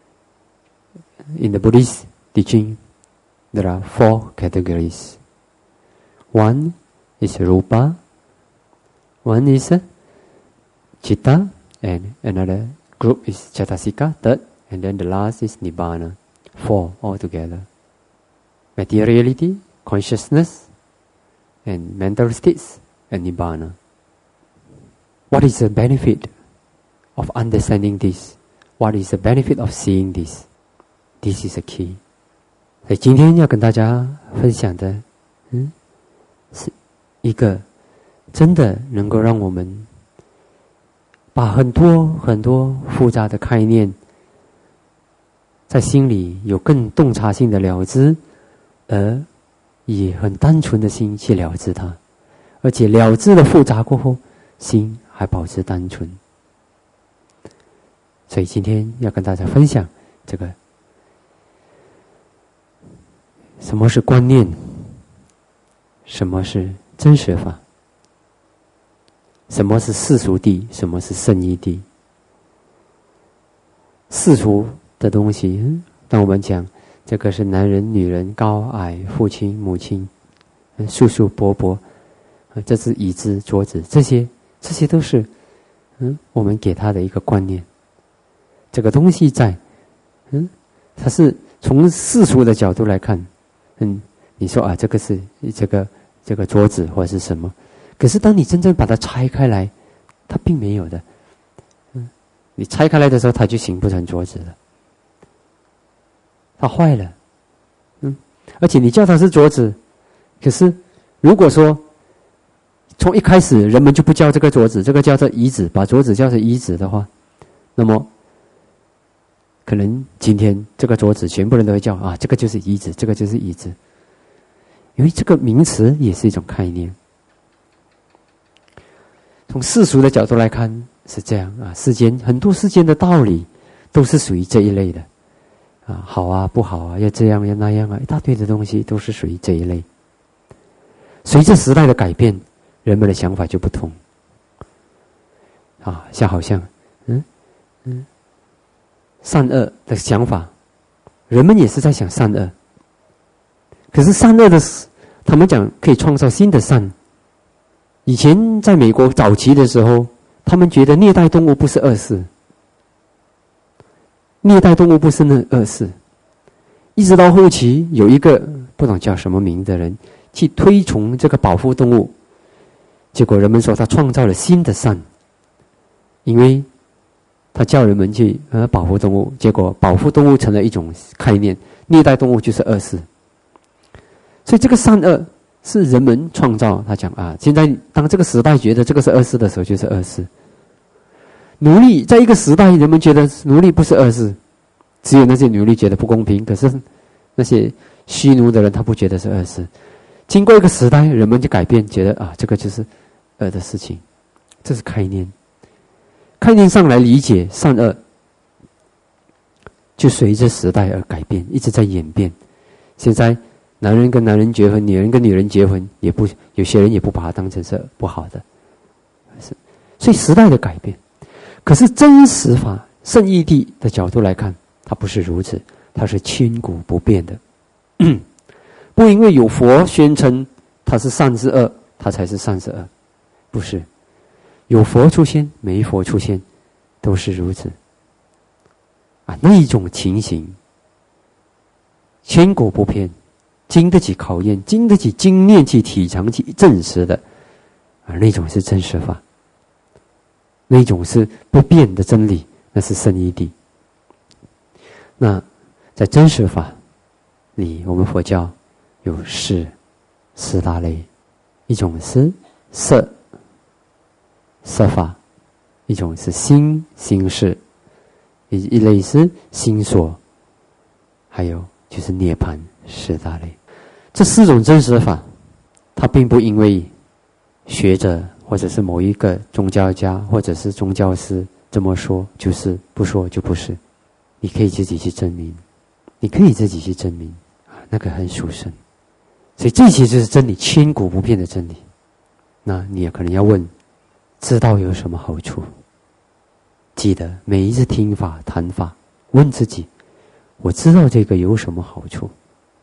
B: in the Buddhist teaching, there are four categories. One is rupa, one is chitta, and another group is cetasika, third, and then the last is nibbana. Four altogether. Materiality, consciousness, and mental states, and nibbana. What is the benefit of understanding this? What is the benefit of seeing this? This is a key. 所以今天要跟大家分享的，嗯，是一个真的能够让我们把很多很多复杂的概念，在心里有更洞察性的了知，而以很单纯的心去了知它，而且了知的复杂过后，心还保持单纯。所以今天要跟大家分享这个。什么是观念？什么是真实法？什么是世俗谛？什么是圣义谛？世俗的东西，当我们讲这个是男人、女人、高矮、父亲、母亲、叔叔、伯伯，这是椅子、桌子，这些这些都是嗯我们给他的一个观念。这个东西在，嗯，它是从世俗的角度来看。嗯，你说啊，这个是这个这个桌子或者是什么？可是当你真正把它拆开来，它并没有的。嗯，你拆开来的时候，它就形不成桌子了，它坏了。嗯，而且你叫它是桌子，可是如果说从一开始人们就不叫这个桌子，这个叫做椅子，把桌子叫做椅子的话，那么。可能今天这个桌子全部人都会叫啊，这个就是椅子，这个就是椅子，因为这个名词也是一种概念。从世俗的角度来看是这样啊，世间很多世间的道理都是属于这一类的啊，好啊不好啊，要这样要那样啊，一大堆的东西都是属于这一类。随着时代的改变，人们的想法就不同啊，像好像嗯嗯。善恶的想法，人们也是在想善恶。可是善恶的，他们讲可以创造新的善。以前在美国早期的时候，他们觉得虐待动物不是恶事，虐待动物不是那恶事。一直到后期，有一个不懂叫什么名的人去推崇这个保护动物，结果人们说他创造了新的善，因为。他叫人们去呃保护动物，结果保护动物成了一种概念，虐待动物就是恶事。 所以这个善恶是人们创造。他讲啊，现在当这个时代觉得这个是恶事的时候，就是恶事。奴隶在一个时代，人们觉得奴隶不是恶事，只有那些奴隶觉得不公平，可是那些虚奴的人他不觉得是恶事。经过一个时代，人们就改变，觉得啊，这个就是恶的事情。这是概念，概念上来理解善恶，就随着时代而改变，一直在演变。现在男人跟男人结婚，女人跟女人结婚，也不有些人也不把它当成是不好的，是，所以时代的改变。可是真实法圣义谛的角度来看，它不是如此，它是千古不变的。不因为有佛宣称它是善是恶，它才是善是恶，不是。有佛出现，没佛出现，都是如此。啊，那一种情形，千古不变，经得起考验，经得起经验去体尝去证实的，而那种是真实法。那种是不变的真理，那是圣义谛。那在真实法里，我们佛教有四四大类，一种是色色法，一种是心心事，一一类是心所，还有就是涅槃四大类。这四种真实法，它并不因为学者或者是某一个宗教家或者是宗教师这么说就是，不说就不是。你可以自己去证明，你可以自己去证明，那个很殊胜。所以这其实是真理，千古不变的真理。那你也可能要问，知道有什么好处？记得每一次听法谈法，问自己，我知道这个有什么好处？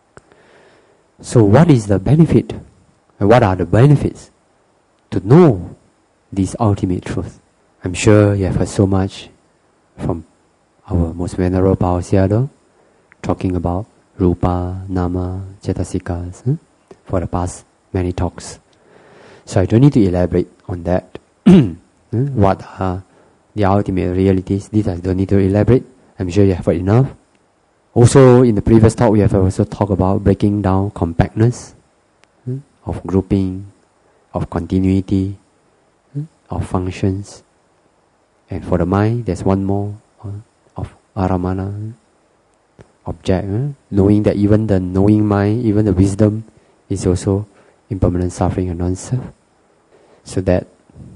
B: So what is the benefit? And what are the benefits to know this ultimate truth? I'm sure you have heard so much from our most venerable Paul Sayadaw talking about Rupa, Nama, Cetasikas hmm, for the past many talks. So I don't need to elaborate on that. What are the ultimate realities? This I don't need to elaborate. I'm sure you have heard enough. Also, in the previous talk, we have also talked about breaking down compactness hmm, of grouping, of continuity, hmm, of functions. And for the mind, there's one more uh, of aramana, object, uh, knowing that even the knowing mind, even the wisdom is also impermanent suffering and non-self. So that,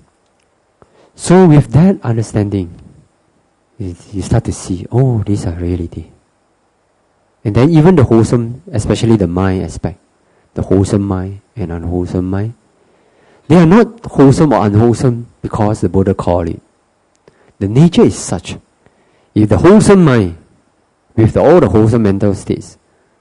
B: so with that understanding, you, you start to see, oh, these are reality. And then even the wholesome, especially the mind aspect, the wholesome mind and unwholesome mind, they are not wholesome or unwholesome because the Buddha called it. The nature is such. If the wholesome mind, with the, all the wholesome mental states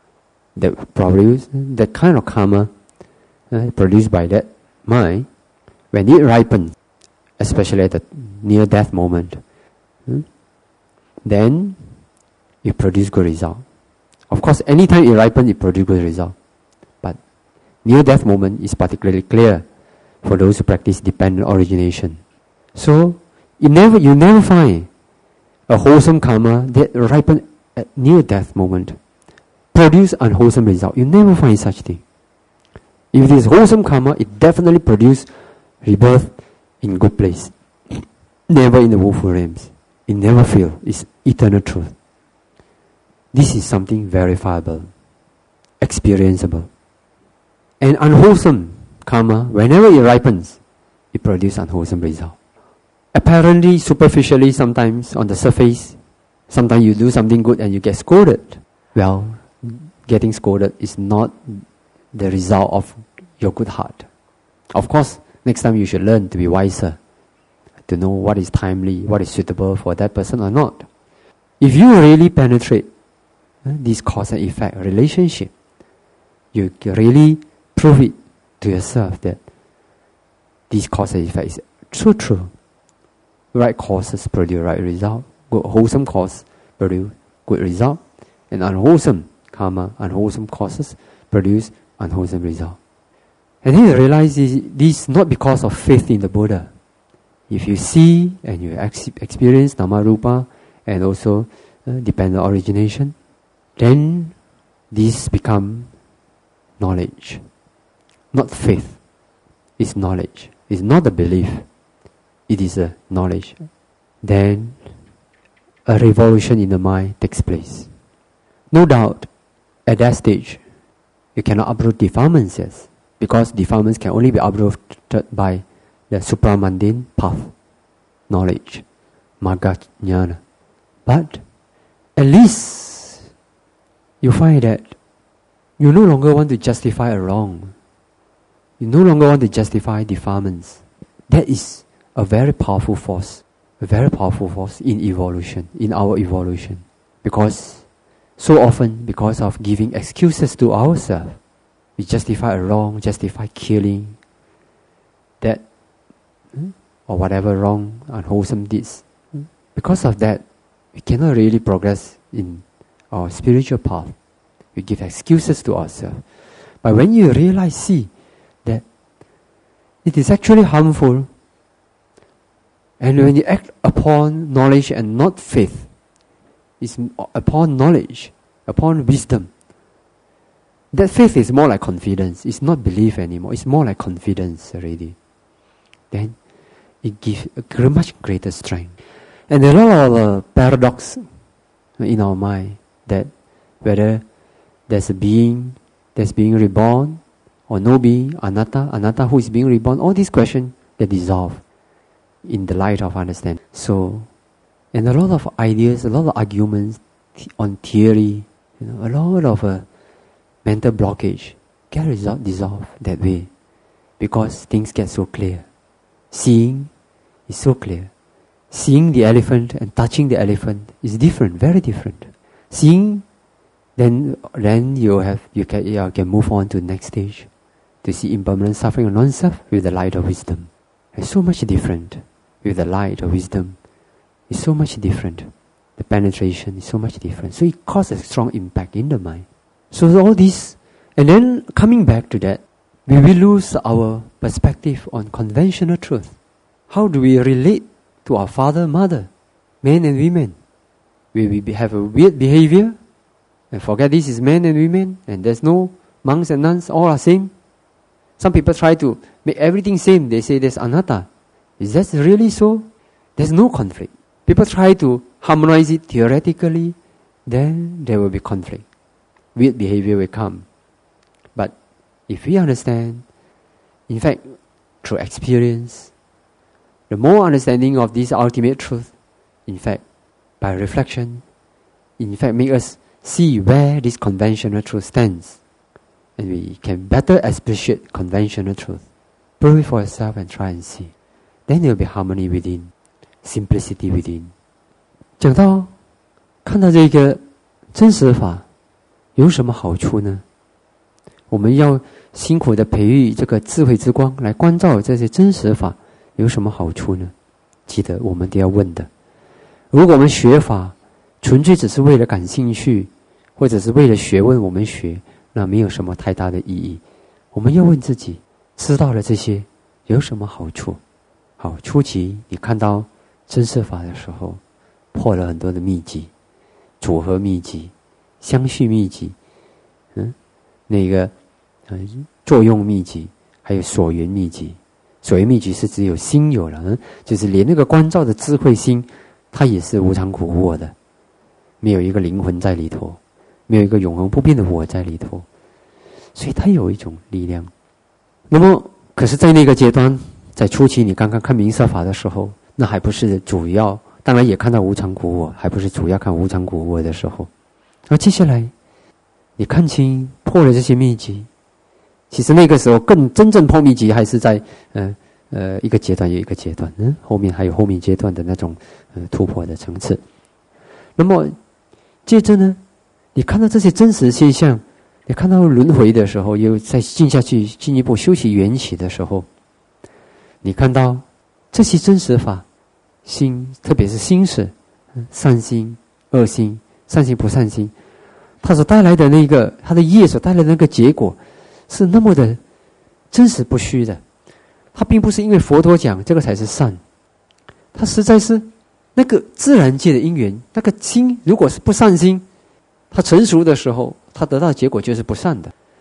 B: that produce that kind of karma uh, produced by that mind, when it ripens, especially at the near-death moment, hmm, then it produces good result. Of course, anytime it ripens, it produces good result. But near-death moment is particularly clear for those who practice dependent origination. So, you never, you never find a wholesome karma that ripens at near-death moment, produce unwholesome result. You never find such thing. If it is wholesome karma, it definitely produces rebirth in good place. Never in the woeful realms. It never fails. It's eternal truth. This is something verifiable, experienceable. And unwholesome karma, whenever it ripens, it produces unwholesome result. Apparently, superficially, sometimes on the surface, sometimes you do something good and you get scolded. Well, getting scolded is not the result of your good heart. Of course, next time you should learn to be wiser, to know what is timely, what is suitable for that person or not. If you really penetrate uh, this cause and effect relationship, you really prove it to yourself that this cause and effect is true, true. Right causes produce right result. Good, wholesome cause produce good result. And unwholesome karma, unwholesome causes produce unwholesome result. And then you realize this not because of faith in the Buddha. If you see and you ex- experience Nama Rupa and also uh, dependent origination, then this become knowledge, not faith. It's knowledge. It's not a belief. It is a knowledge. Then a revolution in the mind takes place. No doubt, at that stage, you cannot uproot defilements, yes, because defilements can only be uprooted by the supramundane path, knowledge, magga jnana. But at least you find that you no longer want to justify a wrong. You no longer want to justify defilements. That is a very powerful force, a very powerful force in evolution, in our evolution. Because so often, because of giving excuses to ourselves, we justify a wrong, justify killing, that, or whatever wrong, unwholesome deeds. Because of that, we cannot really progress in our spiritual path. We give excuses to ourselves. But when you realize, see, that it is actually harmful, and when you act upon knowledge and not faith, it's upon knowledge, upon wisdom. That faith is more like confidence. It's not belief anymore. It's more like confidence already. Then it gives a much greater strength. And there are a lot of uh, paradox in our mind that whether there's a being that's being reborn or no being, anatta, anatta who is being reborn, all these questions they dissolve in the light of understanding. So, and a lot of ideas, a lot of arguments on theory, you know, a lot of uh, mental blockage get resol- dissolved that way because things get so clear. Seeing is so clear. Seeing the elephant and touching the elephant is different, very different. Seeing, then then you have you can you can move on to the next stage to see impermanent suffering of non-self with the light of wisdom. It's so much different with the light of wisdom. It's so much different. The penetration is so much different. So it causes a strong impact in the mind. So all this, and then coming back to that, we will lose our perspective on conventional truth. How do we relate to our father, mother, men and women? Will we have a weird behavior and forget this is men and women and there's no monks and nuns, all are same? Some people try to make everything same. They say there's anatta. Is that really so? There's no conflict. People try to harmonize it theoretically, then there will be conflict. Weird behavior will come. But if we understand, in fact, through experience, the more understanding of this ultimate truth, in fact, by reflection, in fact, make us see where this conventional truth stands. And we can better appreciate conventional truth. Prove it for yourself and try and see. Then there will be harmony within, simplicity within. 讲到看到这个真实法有什么好处呢？我们要辛苦的培育这个智慧之光来关照这些真实法有什么好处呢？记得我们都要问的。如果我们学法纯粹只是为了感兴趣，或者是为了学问我们学，那没有什么太大的意义。我们要问自己，知道了这些有什么好处？好，初期你看到真实法的时候，破了很多的秘籍，组合秘籍、相续秘籍，嗯，那个嗯作用秘籍，还有所缘秘籍。所缘秘籍是只有心有了，嗯，就是连那个关照的智慧心，它也是无常苦无我的，没有一个灵魂在里头，没有一个永恒不变的我在里头，所以它有一种力量。那么，可是，在那个阶段，在初期你刚刚看明色法的时候，那还不是主要，当然也看到无常苦我，还不是主要看无常苦我的时候。而接下来，你看清破了这些秘籍，其实那个时候更真正破秘籍还是在呃呃一个阶段有一个阶段，嗯，后面还有后面阶段的那种呃突破的层次。那么接着呢，你看到这些真实现象，你看到轮回的时候，又再进下去进一步修习缘起的时候，你看到这些真实法心，特别是心识，善心、恶心、善心不善心，它所带来的那个它的业所带来的那个结果是那么的真实不虚的。它并不是因为佛陀讲这个才是善，它实在是那个自然界的因缘，那个心如果是不善心，它成熟的时候，它得到的结果就是不善的。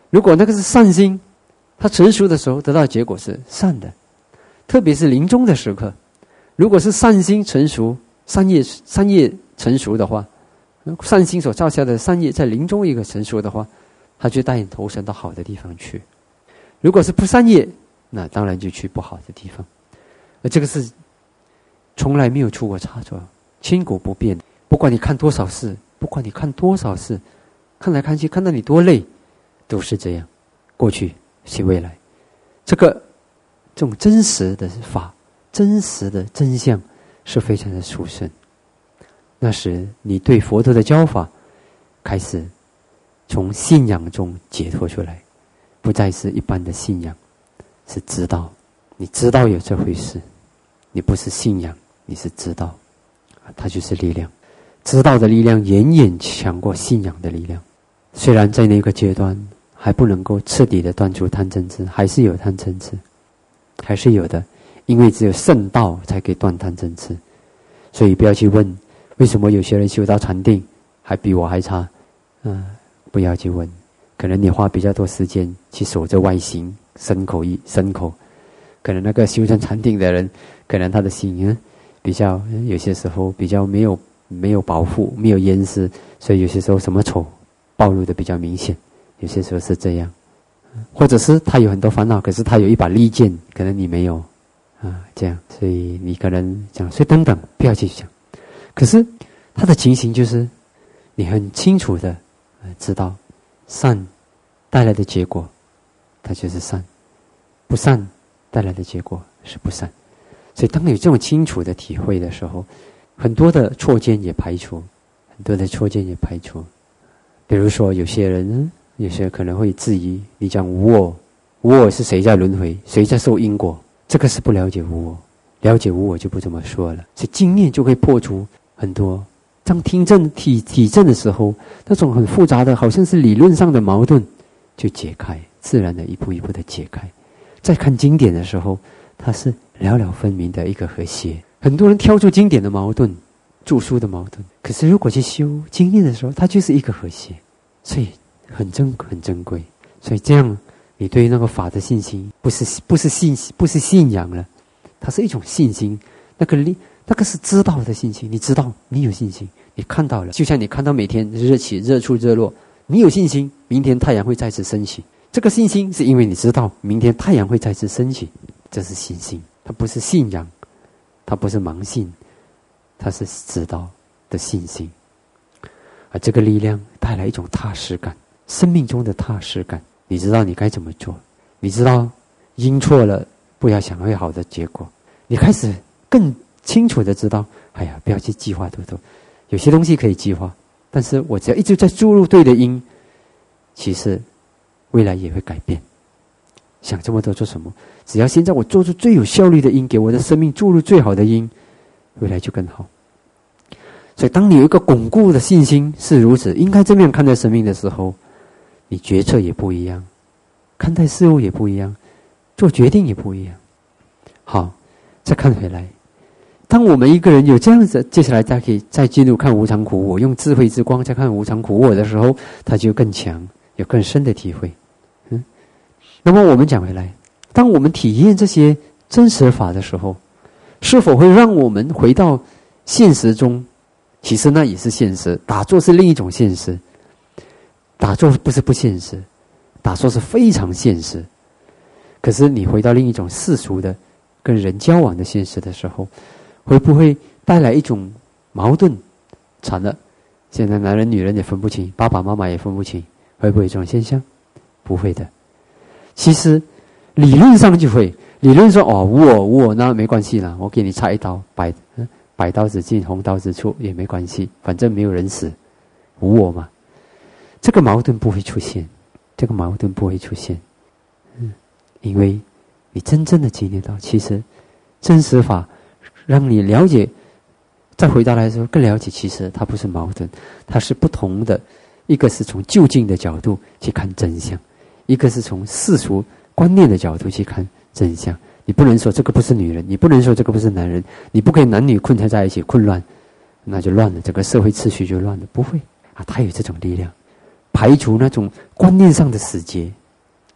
B: 如果那个是善心，它成熟的时候得到的结果是善的，特别是临终的时刻，如果是善心成熟，善业善业成熟的话，善心所造下的善业在临终一个成熟的话，它就带你投身到好的地方去。如果是不善业，那当然就去不好的地方。而这个是从来没有出过差错，千古不变。不管你看多少事，不管你看多少事，看来看去，看到你多累，都是这样。过去是未来，这个这种真实的法，真实的真相是非常的殊胜。那时你对佛陀的教法开始从信仰中解脱出来，不再是一般的信仰，是知道。你知道有这回事，你不是信仰，你是知道，它就是力量。知道的力量远远强过信仰的力量。虽然在那个阶段还不能够彻底的断除贪嗔痴，还是有贪嗔痴，还是有的，因为只有圣道才可以断贪嗔痴。所以不要去问为什么有些人修到禅定还比我还差，嗯，不要去问。可能你花比较多时间去守着外形，身口意身口，可能那个修成禅定的人，可能他的心嗯比较有些时候比较没有没有保护，没有掩饰，所以有些时候什么丑暴露的比较明显，有些时候是这样。或者是他有很多烦恼，可是他有一把利剑，可能你没有啊，这样，所以你可能讲，所以等等，不要去想。可是他的情形就是你很清楚的知道善带来的结果它就是善，不善带来的结果是不善。所以当你有这种清楚的体会的时候，很多的错见也排除，很多的错见也排除。比如说有些人有些人可能会质疑你讲无我，无我是谁在轮回，谁在受因果，这个是不了解无我。了解无我就不这么说了。所以经验就会破除很多，当听证体体证的时候，那种很复杂的好像是理论上的矛盾就解开，自然的一步一步的解开。在看经典的时候，它是了了分明的一个和谐。很多人挑出经典的矛盾，著书的矛盾，可是如果去修经验的时候，它就是一个和谐，所以很珍很珍贵。所以这样你对那个法的信心不是不是信不是信仰了，它是一种信心。那个力那个是知道的信心，你知道你有信心，你看到了，就像你看到每天日起日出日落，你有信心明天太阳会再次升起，这个信心是因为你知道明天太阳会再次升起，这是信心。它不是信仰，它不是盲信，它是知道的信心。而这个力量带来一种踏实感，生命中的踏实感。你知道你该怎么做，你知道因错了不要想会好的结果，你开始更清楚的知道，哎呀，不要去计划多多，有些东西可以计划，但是我只要一直在注入对的因，其实未来也会改变。想这么多做什么？只要现在我做出最有效率的因，给我的生命注入最好的因，未来就更好。所以当你有一个巩固的信心是如此，应该这么样看待生命的时候，你决策也不一样，看待事物也不一样，做决定也不一样。好，再看回来，当我们一个人有这样子，接下来再可以再进入看无常苦我，用智慧之光再看无常苦我的时候，他就更强，有更深的体会。嗯，那么我们讲回来，当我们体验这些真实法的时候，是否会让我们回到现实中？其实那也是现实，打坐是另一种现实。打坐不是不现实，打坐是非常现实。可是你回到另一种世俗的跟人交往的现实的时候，会不会带来一种矛盾？惨了，现在男人女人也分不清，爸爸妈妈也分不清，会不会有这种现象？不会的。其实理论上就会，理论说哦，无我无我那没关系啦，我给你插一刀，百百刀子进红刀子出也没关系，反正没有人死，无我嘛。这个矛盾不会出现，这个矛盾不会出现，嗯，因为你真正的经历到，其实真实法让你了解，再回到来的时候更了解，其实它不是矛盾，它是不同的。一个是从究竟的角度去看真相，一个是从世俗观念的角度去看真相。你不能说这个不是女人，你不能说这个不是男人，你不可以男女混在一起混乱，那就乱了，整个社会秩序就乱了。不会啊，它有这种力量，排除那种观念上的死结，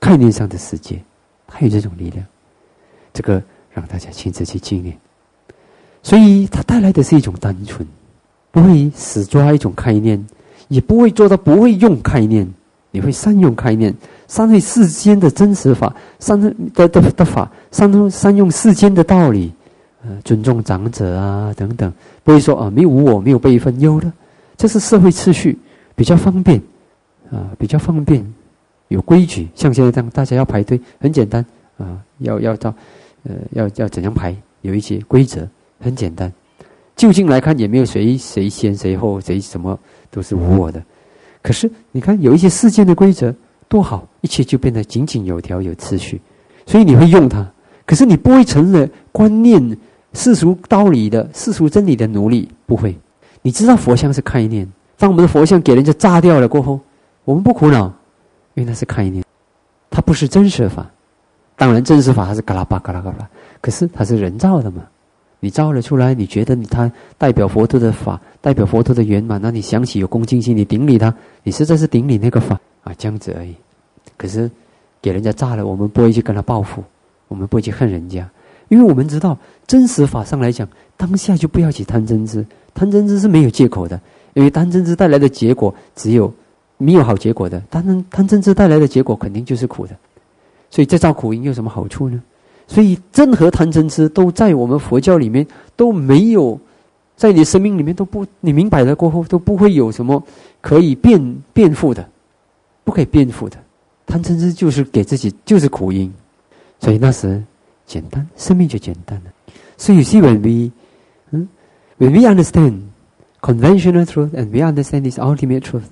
B: 概念上的世界，它有这种力量。这个让大家亲自去经验。所以它带来的是一种单纯，不会死抓一种概念，也不会做到不会用概念，你会善用概念，善用世间的真实法，善用的的的法，善用善用世间的道理，呃，尊重长者啊等等，不会说啊没有我没有辈分，有的，这是社会秩序，比较方便啊，比较方便，有规矩，像现在这样大家要排队，很简单啊，要要到呃要要怎样排，有一些规则，很简单。就近来看也没有谁谁先谁后谁什么，都是无我的。可是你看有一些世间的规则多好，一切就变得井井有条有秩序，所以你会用它。可是你不会成了观念世俗道理的世俗真理的奴隶，不会。你知道佛像是概念，当我们的佛像给人家炸掉了过后，我们不苦恼，因为那是概念，它不是真实法。当然真实法它是嘎啦吧嘎啦嘎啦，可是它是人造的嘛，你造了出来，你觉得你它代表佛陀的法，代表佛陀的圆满，那你想起有恭敬心，你顶礼它，你实在是顶礼那个法啊，这样子而已。可是给人家炸了，我们不会去跟他报复，我们不会去恨人家，因为我们知道真实法上来讲，当下就不要起贪嗔痴，贪嗔痴是没有借口的，因为贪嗔痴带来的结果只有没有好结果的，贪嗔贪嗔痴带来的结果肯定就是苦的，所以这造苦因有什么好处呢？所以任何贪嗔痴都在我们佛教里面都没有，在你生命里面都不，你明白了过后都不会有什么可以辩辩护的，不可以辩护的。贪嗔痴就是给自己就是苦因，所以那时简单，生命就简单了。So you see when we, hmm, when we understand conventional truth and we understand this ultimate truth,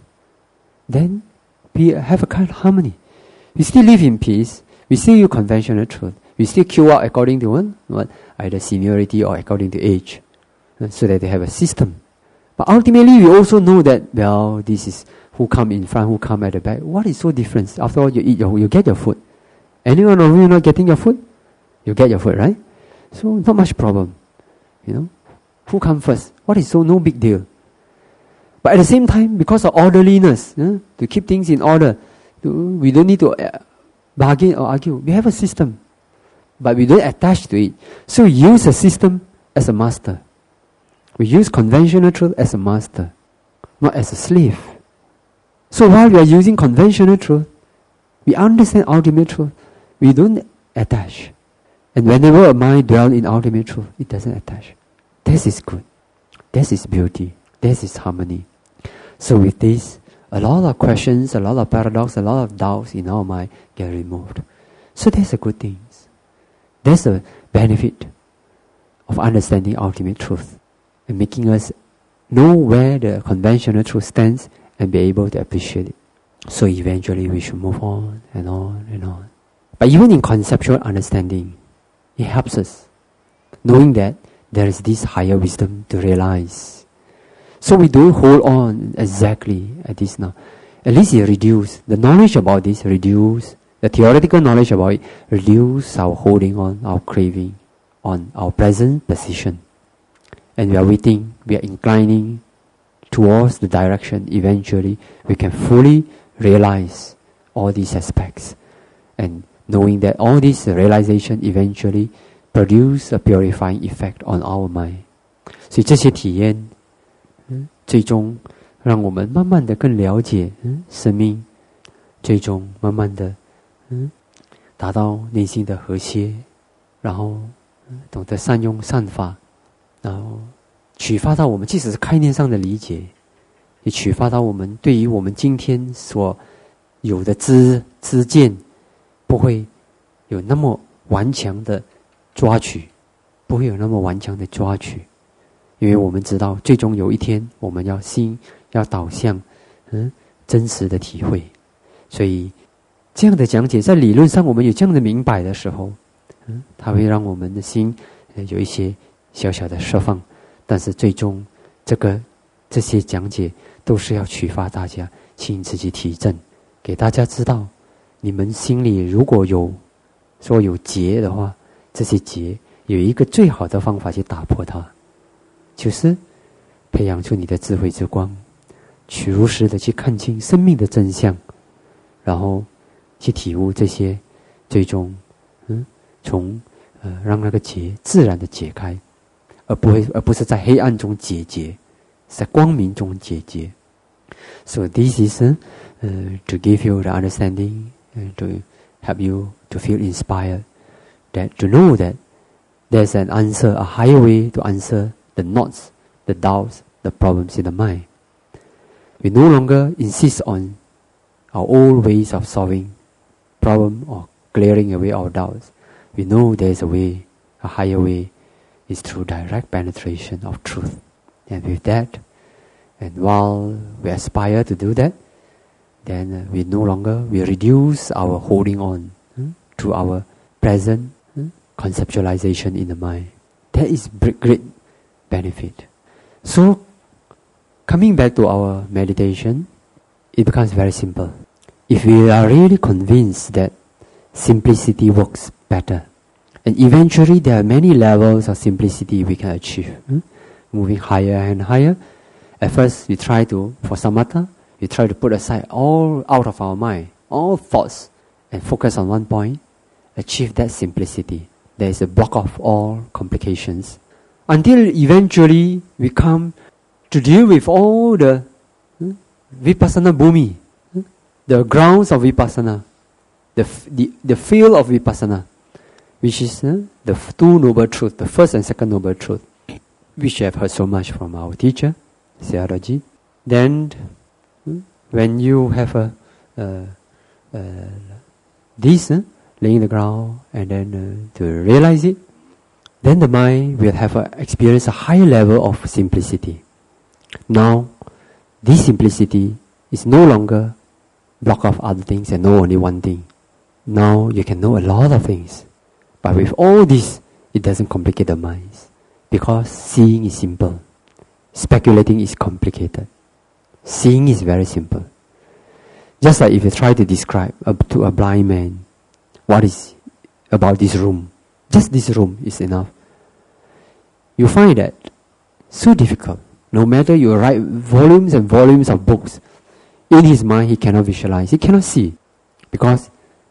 B: then we have a kind of harmony. We still live in peace. We still use conventional truth. We still queue out according to one, what, either seniority or according to age, so that they have a system. But ultimately, we also know that, well, this is who come in front, who come at the back. What is so different? After all, you eat your, you get your food. Anyone of you not getting your food? You get your food, right? So not much problem, you know. Who come first? What is so no big deal? But at the same time, because of orderliness, uh, to keep things in order, to, we don't need to uh, bargain or argue. We have a system, but we don't attach to it. So we use a system as a master. We use conventional truth as a master, not as a slave. So while we are using conventional truth, we understand ultimate truth. We don't attach. And whenever a mind dwells in ultimate truth, it doesn't attach. This is good. This is beauty. This is harmony. So with this, a lot of questions, a lot of paradox, a lot of doubts in our mind get removed. So that's a good thing. That's a benefit of understanding ultimate truth and making us know where the conventional truth stands and be able to appreciate it. So eventually we should move on and on and on. But even in conceptual understanding, it helps us, knowing that there is this higher wisdom to realize. So we don't hold on exactly at this now. At least it reduces, the knowledge about this reduce, the theoretical knowledge about it reduce our holding on, our craving on our present position. And we are waiting, we are inclining towards the direction eventually we can fully realize all these aspects. And knowing that all this realization eventually produce a purifying effect on our mind. 所以这些体验嗯最终让我们慢慢的更了解嗯生命，最终慢慢的嗯达到内心的和谐，然后、嗯、懂得善用善法，然后启发到我们即使是概念上的理解，也启发到我们对于我们今天所有的知知见不会有那么顽强的抓取，不会有那么顽强的抓取，因为我们知道最终有一天我们要心要导向嗯真实的体会。所以这样的讲解在理论上我们有这样的明白的时候，嗯，它会让我们的心有一些小小的释放，但是最终这个这些讲解都是要启发大家亲自去体证，给大家知道你们心里如果有说有结的话，这些结有一个最好的方法去打破它，就是培养出你的智慧之光，去如实的去看清生命的真相，然后去体悟这些，最终，嗯，从呃让那个结自然的解开，而不会而不是在黑暗中解结，在光明中解结。So this is uh, uh, to give you the understanding, uh, to help you to feel inspired, that to know that there's an answer, a higher way to answer the knots, the doubts, the problems in the mind. We no longer insist on our old ways of solving problem or clearing away our doubts. We know there's a way, a higher way, is through direct penetration of truth. And with that, and while we aspire to do that, then uh, we no longer, we reduce our holding on hmm, to our present hmm, conceptualization in the mind. That is great benefit. So, coming back to our meditation, it becomes very simple. If we are really convinced that simplicity works better, and eventually there are many levels of simplicity we can achieve, hmm? moving higher and higher. At first, we try to, for samatha, we try to put aside all out of our mind, all thoughts, and focus on one point, achieve that simplicity. There is a block of all complications. Until eventually we come to deal with all the hmm, vipassana bhumi, hmm, the grounds of vipassana, the, the, the field of vipassana, which is uh, the two noble truths, the first and second noble truth, which I have heard so much from our teacher, Sayadaw. Then, hmm, when you have a, uh, uh, this, uh, laying the ground, and then uh, to realize it, then the mind will have a, experience a higher level of simplicity. Now, this simplicity is no longer block of other things and know only one thing. Now you can know a lot of things. But with all this, it doesn't complicate the minds. Because seeing is simple. Speculating is complicated. Seeing is very simple. Just like if you try to describe a, to a blind man what is about this room. Just this room is enough. You find that so difficult. No matter you write volumes and volumes of books, in his mind he cannot visualize, he cannot see. Because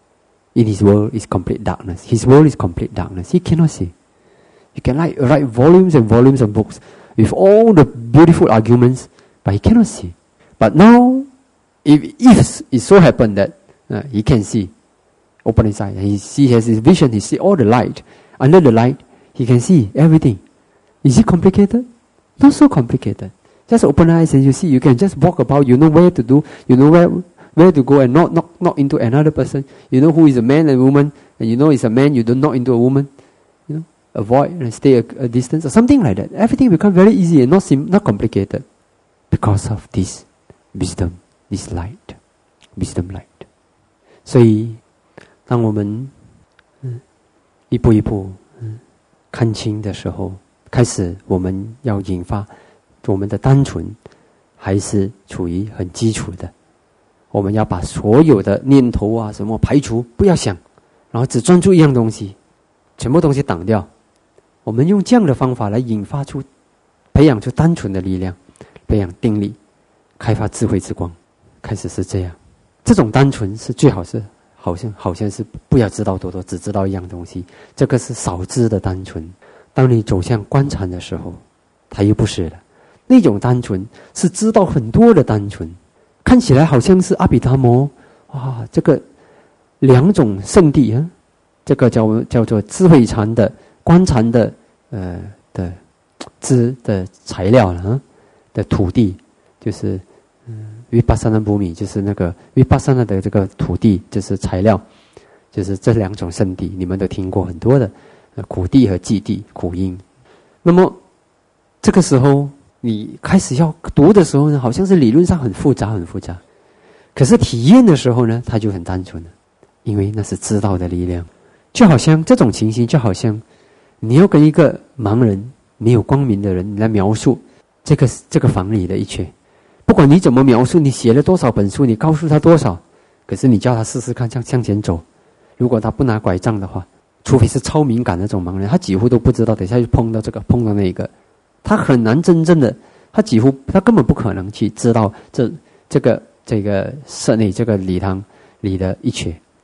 B: in his world is complete darkness. His world is complete darkness. He cannot see. You can like, write volumes and volumes of books with all the beautiful arguments, but he cannot see. But now, if, if it so happens that uh, he can see, open his eye, and he, see, he has his vision, he see all the light. Under the light, he can see everything. Is it complicated? Not so complicated. Just open eyes and you see, you can just walk about, you know where to do, you know where where to go and not knock, knock into another person. You know who is a man and woman, and you know it's a man, you don't knock into a woman. You know, avoid and stay a, a distance or something like that. Everything becomes very easy and not sim, not complicated because of this wisdom, this light, wisdom light. 所以，当我们嗯一步一步嗯看清的时候，开始我们要引发我们的单纯，还是处于很基础的。我们要把所有的念头啊什么排除，不要想，然后只专注一样东西，全部东西挡掉。我们用这样的方法来引发出、培养出单纯的力量，培养定力，开发智慧之光。开始是这样，这种单纯是最好是好像好像是不要知道多多，只知道一样东西，这个是少知的单纯。当你走向观禅的时候，它又不是了。那种单纯是知道很多的单纯。看起来好像是阿毗达摩，哇，这个两种圣地啊，这个叫叫做智慧禅的观禅的呃的资的材料了啊的土地，就是嗯 vipassana bhumi， 就是那个 vipassana 的这个土地，就是材料，就是这两种圣地，你们都听过很多的呃苦地和寂地苦因。那么这个时候。你开始要读的时候呢，好像是理论上很复杂很复杂，可是体验的时候呢，它就很单纯了，因为那是知道的力量。就好像这种情形，就好像你要跟一个盲人、没有光明的人来描述这个这个房里的一切，不管你怎么描述，你写了多少本书，你告诉他多少，可是你叫他试试看向向前走，如果他不拿拐杖的话，除非是超敏感的那种盲人，他几乎都不知道，等一下就碰到这个碰到那个。他很难真正的，他几乎他根本不可能去知道这这个这个室内这个礼堂里的一切，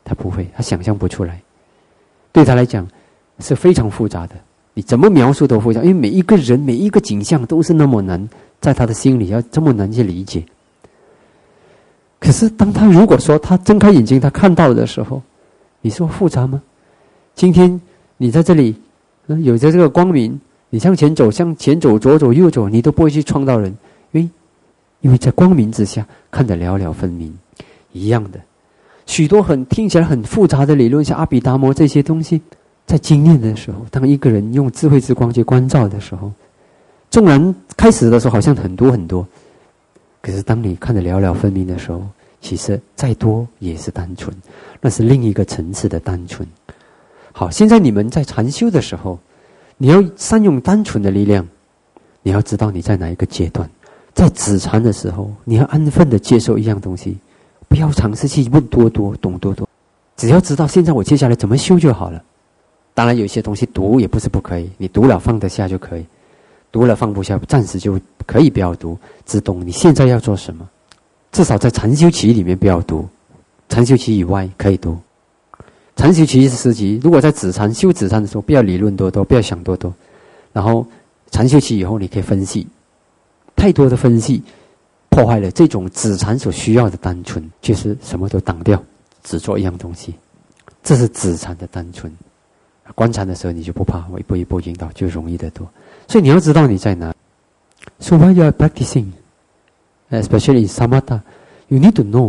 B: 他不会，他想象不出来。对他来讲是非常复杂的，你怎么描述都复杂，因为每一个人每一个景象都是那么难，在他的心里要这么难去理解。可是当他如果说他睁开眼睛他看到的时候，你说复杂吗？今天你在这里、嗯、有着这个光明，你向前走向前走左走右走，你都不会去撞到人，因为因为在光明之下看得了了分明。一样的，许多很听起来很复杂的理论，像阿毗达摩这些东西，在经验的时候，当一个人用智慧之光去关照的时候，纵然开始的时候好像很多很多，可是当你看得了了分明的时候，其实再多也是单纯，那是另一个层次的单纯。好，现在你们在禅修的时候，你要善用单纯的力量，你要知道你在哪一个阶段。在止禅的时候，你要安分的接受一样东西，不要尝试去问多多懂多多，只要知道现在我接下来怎么修就好了。当然有些东西读也不是不可以，你读了放得下就可以，读了放不下暂时就可以不要读，只懂你现在要做什么。至少在禅修期里面不要读，禅修期以外可以读。禅修期时期，如果在止禅修止禅的时候，不要理论多多，不要想多多，然后禅修期以后你可以分析，太多的分析破坏了这种止禅所需要的单纯，就是什么都挡掉，只做一样东西，这是止禅的单纯。观禅的时候你就不怕，我一步一步引导就容易得多。所以你要知道你在哪。So while you are practicing, especially in samatha, you need to know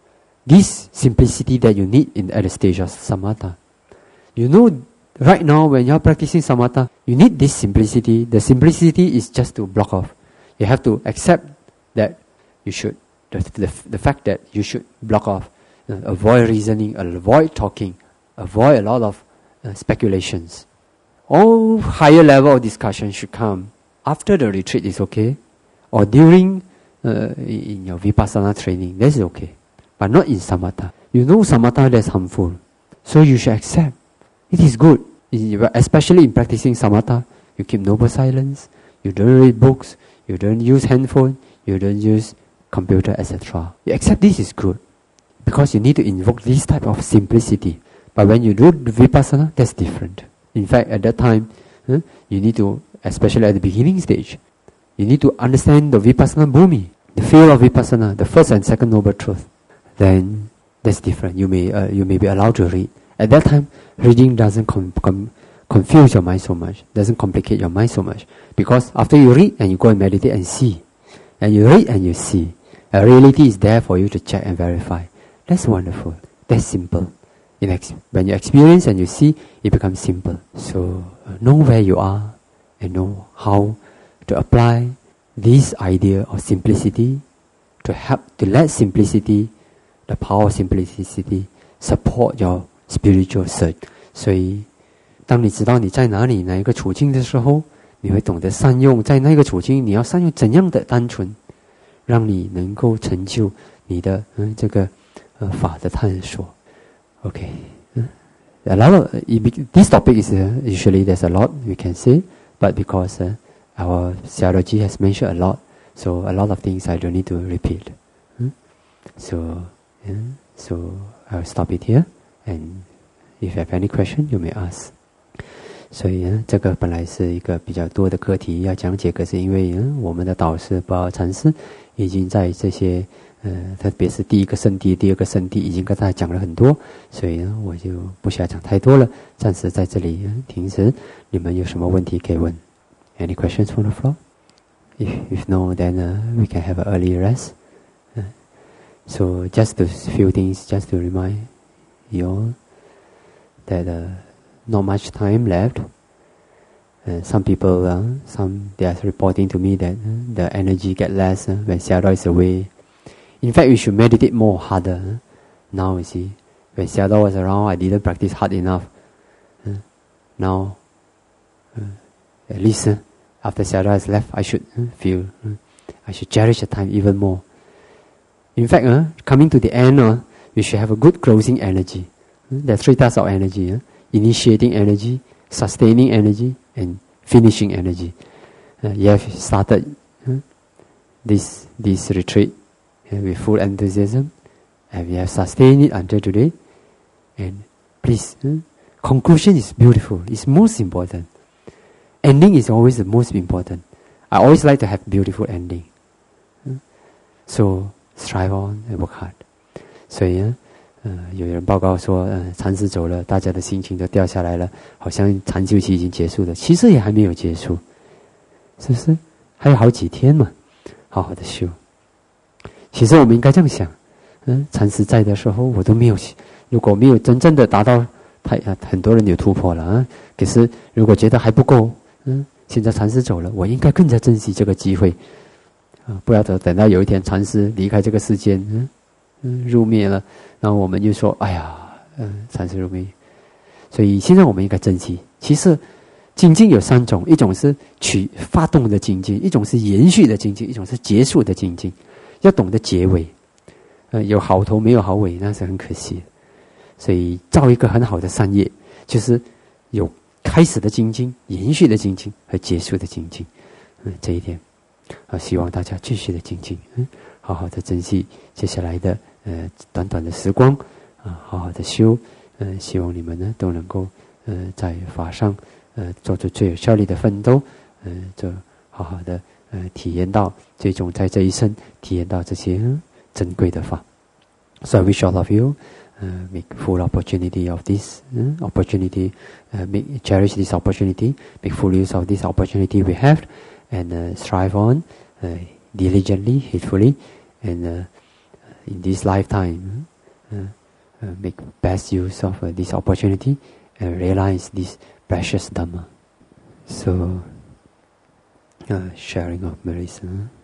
B: this simplicity that you need in at the stage of samatha. You know, right now when you are practicing samatha, you need this simplicity. The simplicity is just to block off. You have to accept that you should, the, the, the fact that you should block off, uh, avoid reasoning, avoid talking, avoid a lot of uh, speculations. All higher level of discussion should come after the retreat is okay, or during uh, in your vipassana training, that's okay, but not in samatha. You know samatha that's harmful, so you should accept. It is good, especially in practicing samatha. You keep noble silence, you don't read books, you don't use handphone, you don't use computer, et cetera. You accept this is good, because you need to invoke this type of simplicity. But when you do vipassana, that's different. In fact, at that time, huh, you need to, especially at the beginning stage, you need to understand the vipassana bhumi, the field of vipassana, the first and second noble truth. Then that's different. You may uh, you may be allowed to read. At that time, reading doesn't com- com- confuse your mind so much, doesn't complicate your mind so much, because after you read and you go and meditate and see, and you read and you see, a reality is there for you to check and verify. That's wonderful. That's simple. In ex- when you experience and you see, it becomes simple. So uh, know where you are and know how to apply this idea of simplicity to help to let simplicity, the power of simplicity, support your spiritual search. 所以当你知道你在哪里哪一个处境的时候，你会懂得善用在那个处境你要善用怎样的单纯，让你能够成就你的嗯这个呃法的探索。Okay, a lot of this topic is uh, usually there's a lot we can say, but because uh, our Sayadaw has mentioned a lot, so a lot of things I don't need to repeat. Hmm? So, yeah, so I'll stop it here, and if you have any question, you may ask. 所以呢，这个本来是一个比较多的课题要讲解，可是因为嗯，我们的导师宝尔禅师已经在这些。呃，特别是第一个圣地、第二个圣地已经跟大家讲了很多，所以呢，我就不需要讲太多了，暂时在这里停止。你们有什么问题可以问 ？Any questions from the floor? If if no, then uh, we can have an early rest. Uh, so just a few things, just to remind you all that uh, not much time left. Uh, some people, uh, some they are reporting to me that uh, the energy get less uh, when Sayadaw is away. In fact, we should meditate more harder. Huh? Now, you see, when Sayadaw was around, I didn't practice hard enough. Uh, now, uh, at least uh, after Sayadaw has left, I should uh, feel, uh, I should cherish the time even more. In fact, uh, coming to the end, uh, we should have a good closing energy. Uh, there are three types of energy. Uh, initiating energy, sustaining energy, and finishing energy. Uh, you have started uh, this this retreat with full enthusiasm, and we have sustained it until today. And please, uh, conclusion is beautiful. It's most important. Ending is always the most important. I always like to have beautiful ending. Uh, so strive on and work hard. 所以呢，呃，有人报告说，呃，禅师走了，大家的心情都掉下来了，好像禅修期已经结束了。其实也还没有结束，是不是？还有好几天嘛，好好的修。其实我们应该这样想，嗯，禅师在的时候，我都没有，如果没有真正的达到，太很多人有突破了啊。可是如果觉得还不够，嗯，现在禅师走了，我应该更加珍惜这个机会啊，不要等等到有一天禅师离开这个世间，嗯嗯，入灭了，然后我们就说，哎呀，嗯，禅师入灭。所以现在我们应该珍惜。其实精进有三种，一种是取发动的精进，一种是延续的精进，一种是结束的精进。要懂得结尾，呃，有好头没有好尾，那是很可惜。所以造一个很好的善业，就是有开始的精进、延续的精进和结束的精进。嗯，这一点啊，希望大家继续的精进，嗯，好好的珍惜接下来的呃短短的时光啊，好好的修。嗯、呃，希望你们呢都能够呃在法上呃做出最有效率的奋斗，嗯、呃，就好好的呃体验到，最终在这一生体验到这些、呃、珍贵的法。So I wish all of you uh, make full opportunity of this uh, opportunity, uh, make cherish this opportunity, make full use of this opportunity we have, and uh, strive on uh, diligently, faithfully, and uh, in this lifetime. Uh, Uh, make best use of uh, this opportunity and realize this precious Dhamma. So, uh, sharing of merits.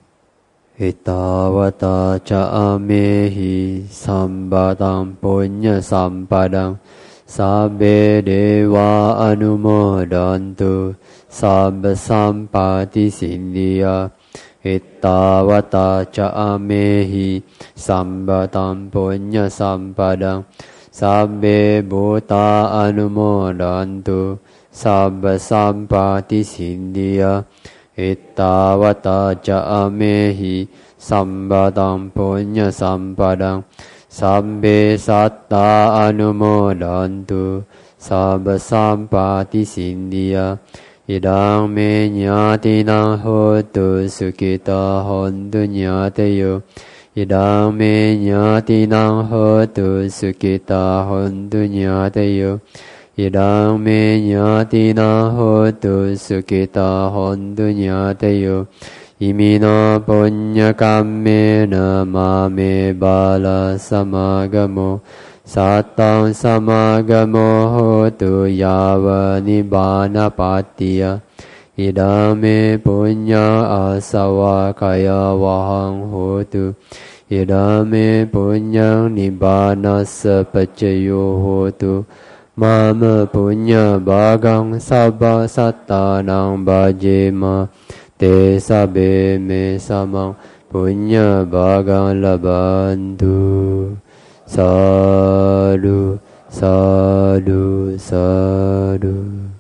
B: Itavata ca amehi sambadam punya sampadam sabbe deva anumodantu sabba sampati sindhya Ittavata ca amehi sambadam punya sampadam sabbe bhuta anumodantu sabba sampati sindhya Ittavata ca amehi sambadam punya sampadam sabbe satta anumodantu sabba sampati sindhya Idang me nyatinang hotu sukita hontu nyatayo Idang me nyatinang hotu sukita hontu nyatayo Idang me nyatinang hotu sukita hontu nyatayo Imina punya kammena mame bala samagamo Satang samagamo hotu yava nibbana patiya Idame punya asawa kaya wahang hotu Idame punya nibbana sapacayo hotu Mama punya bagang sabba sattanang bhajema Te sabe me samang punya bagang labantu Sadhu, sadhu, sadhu.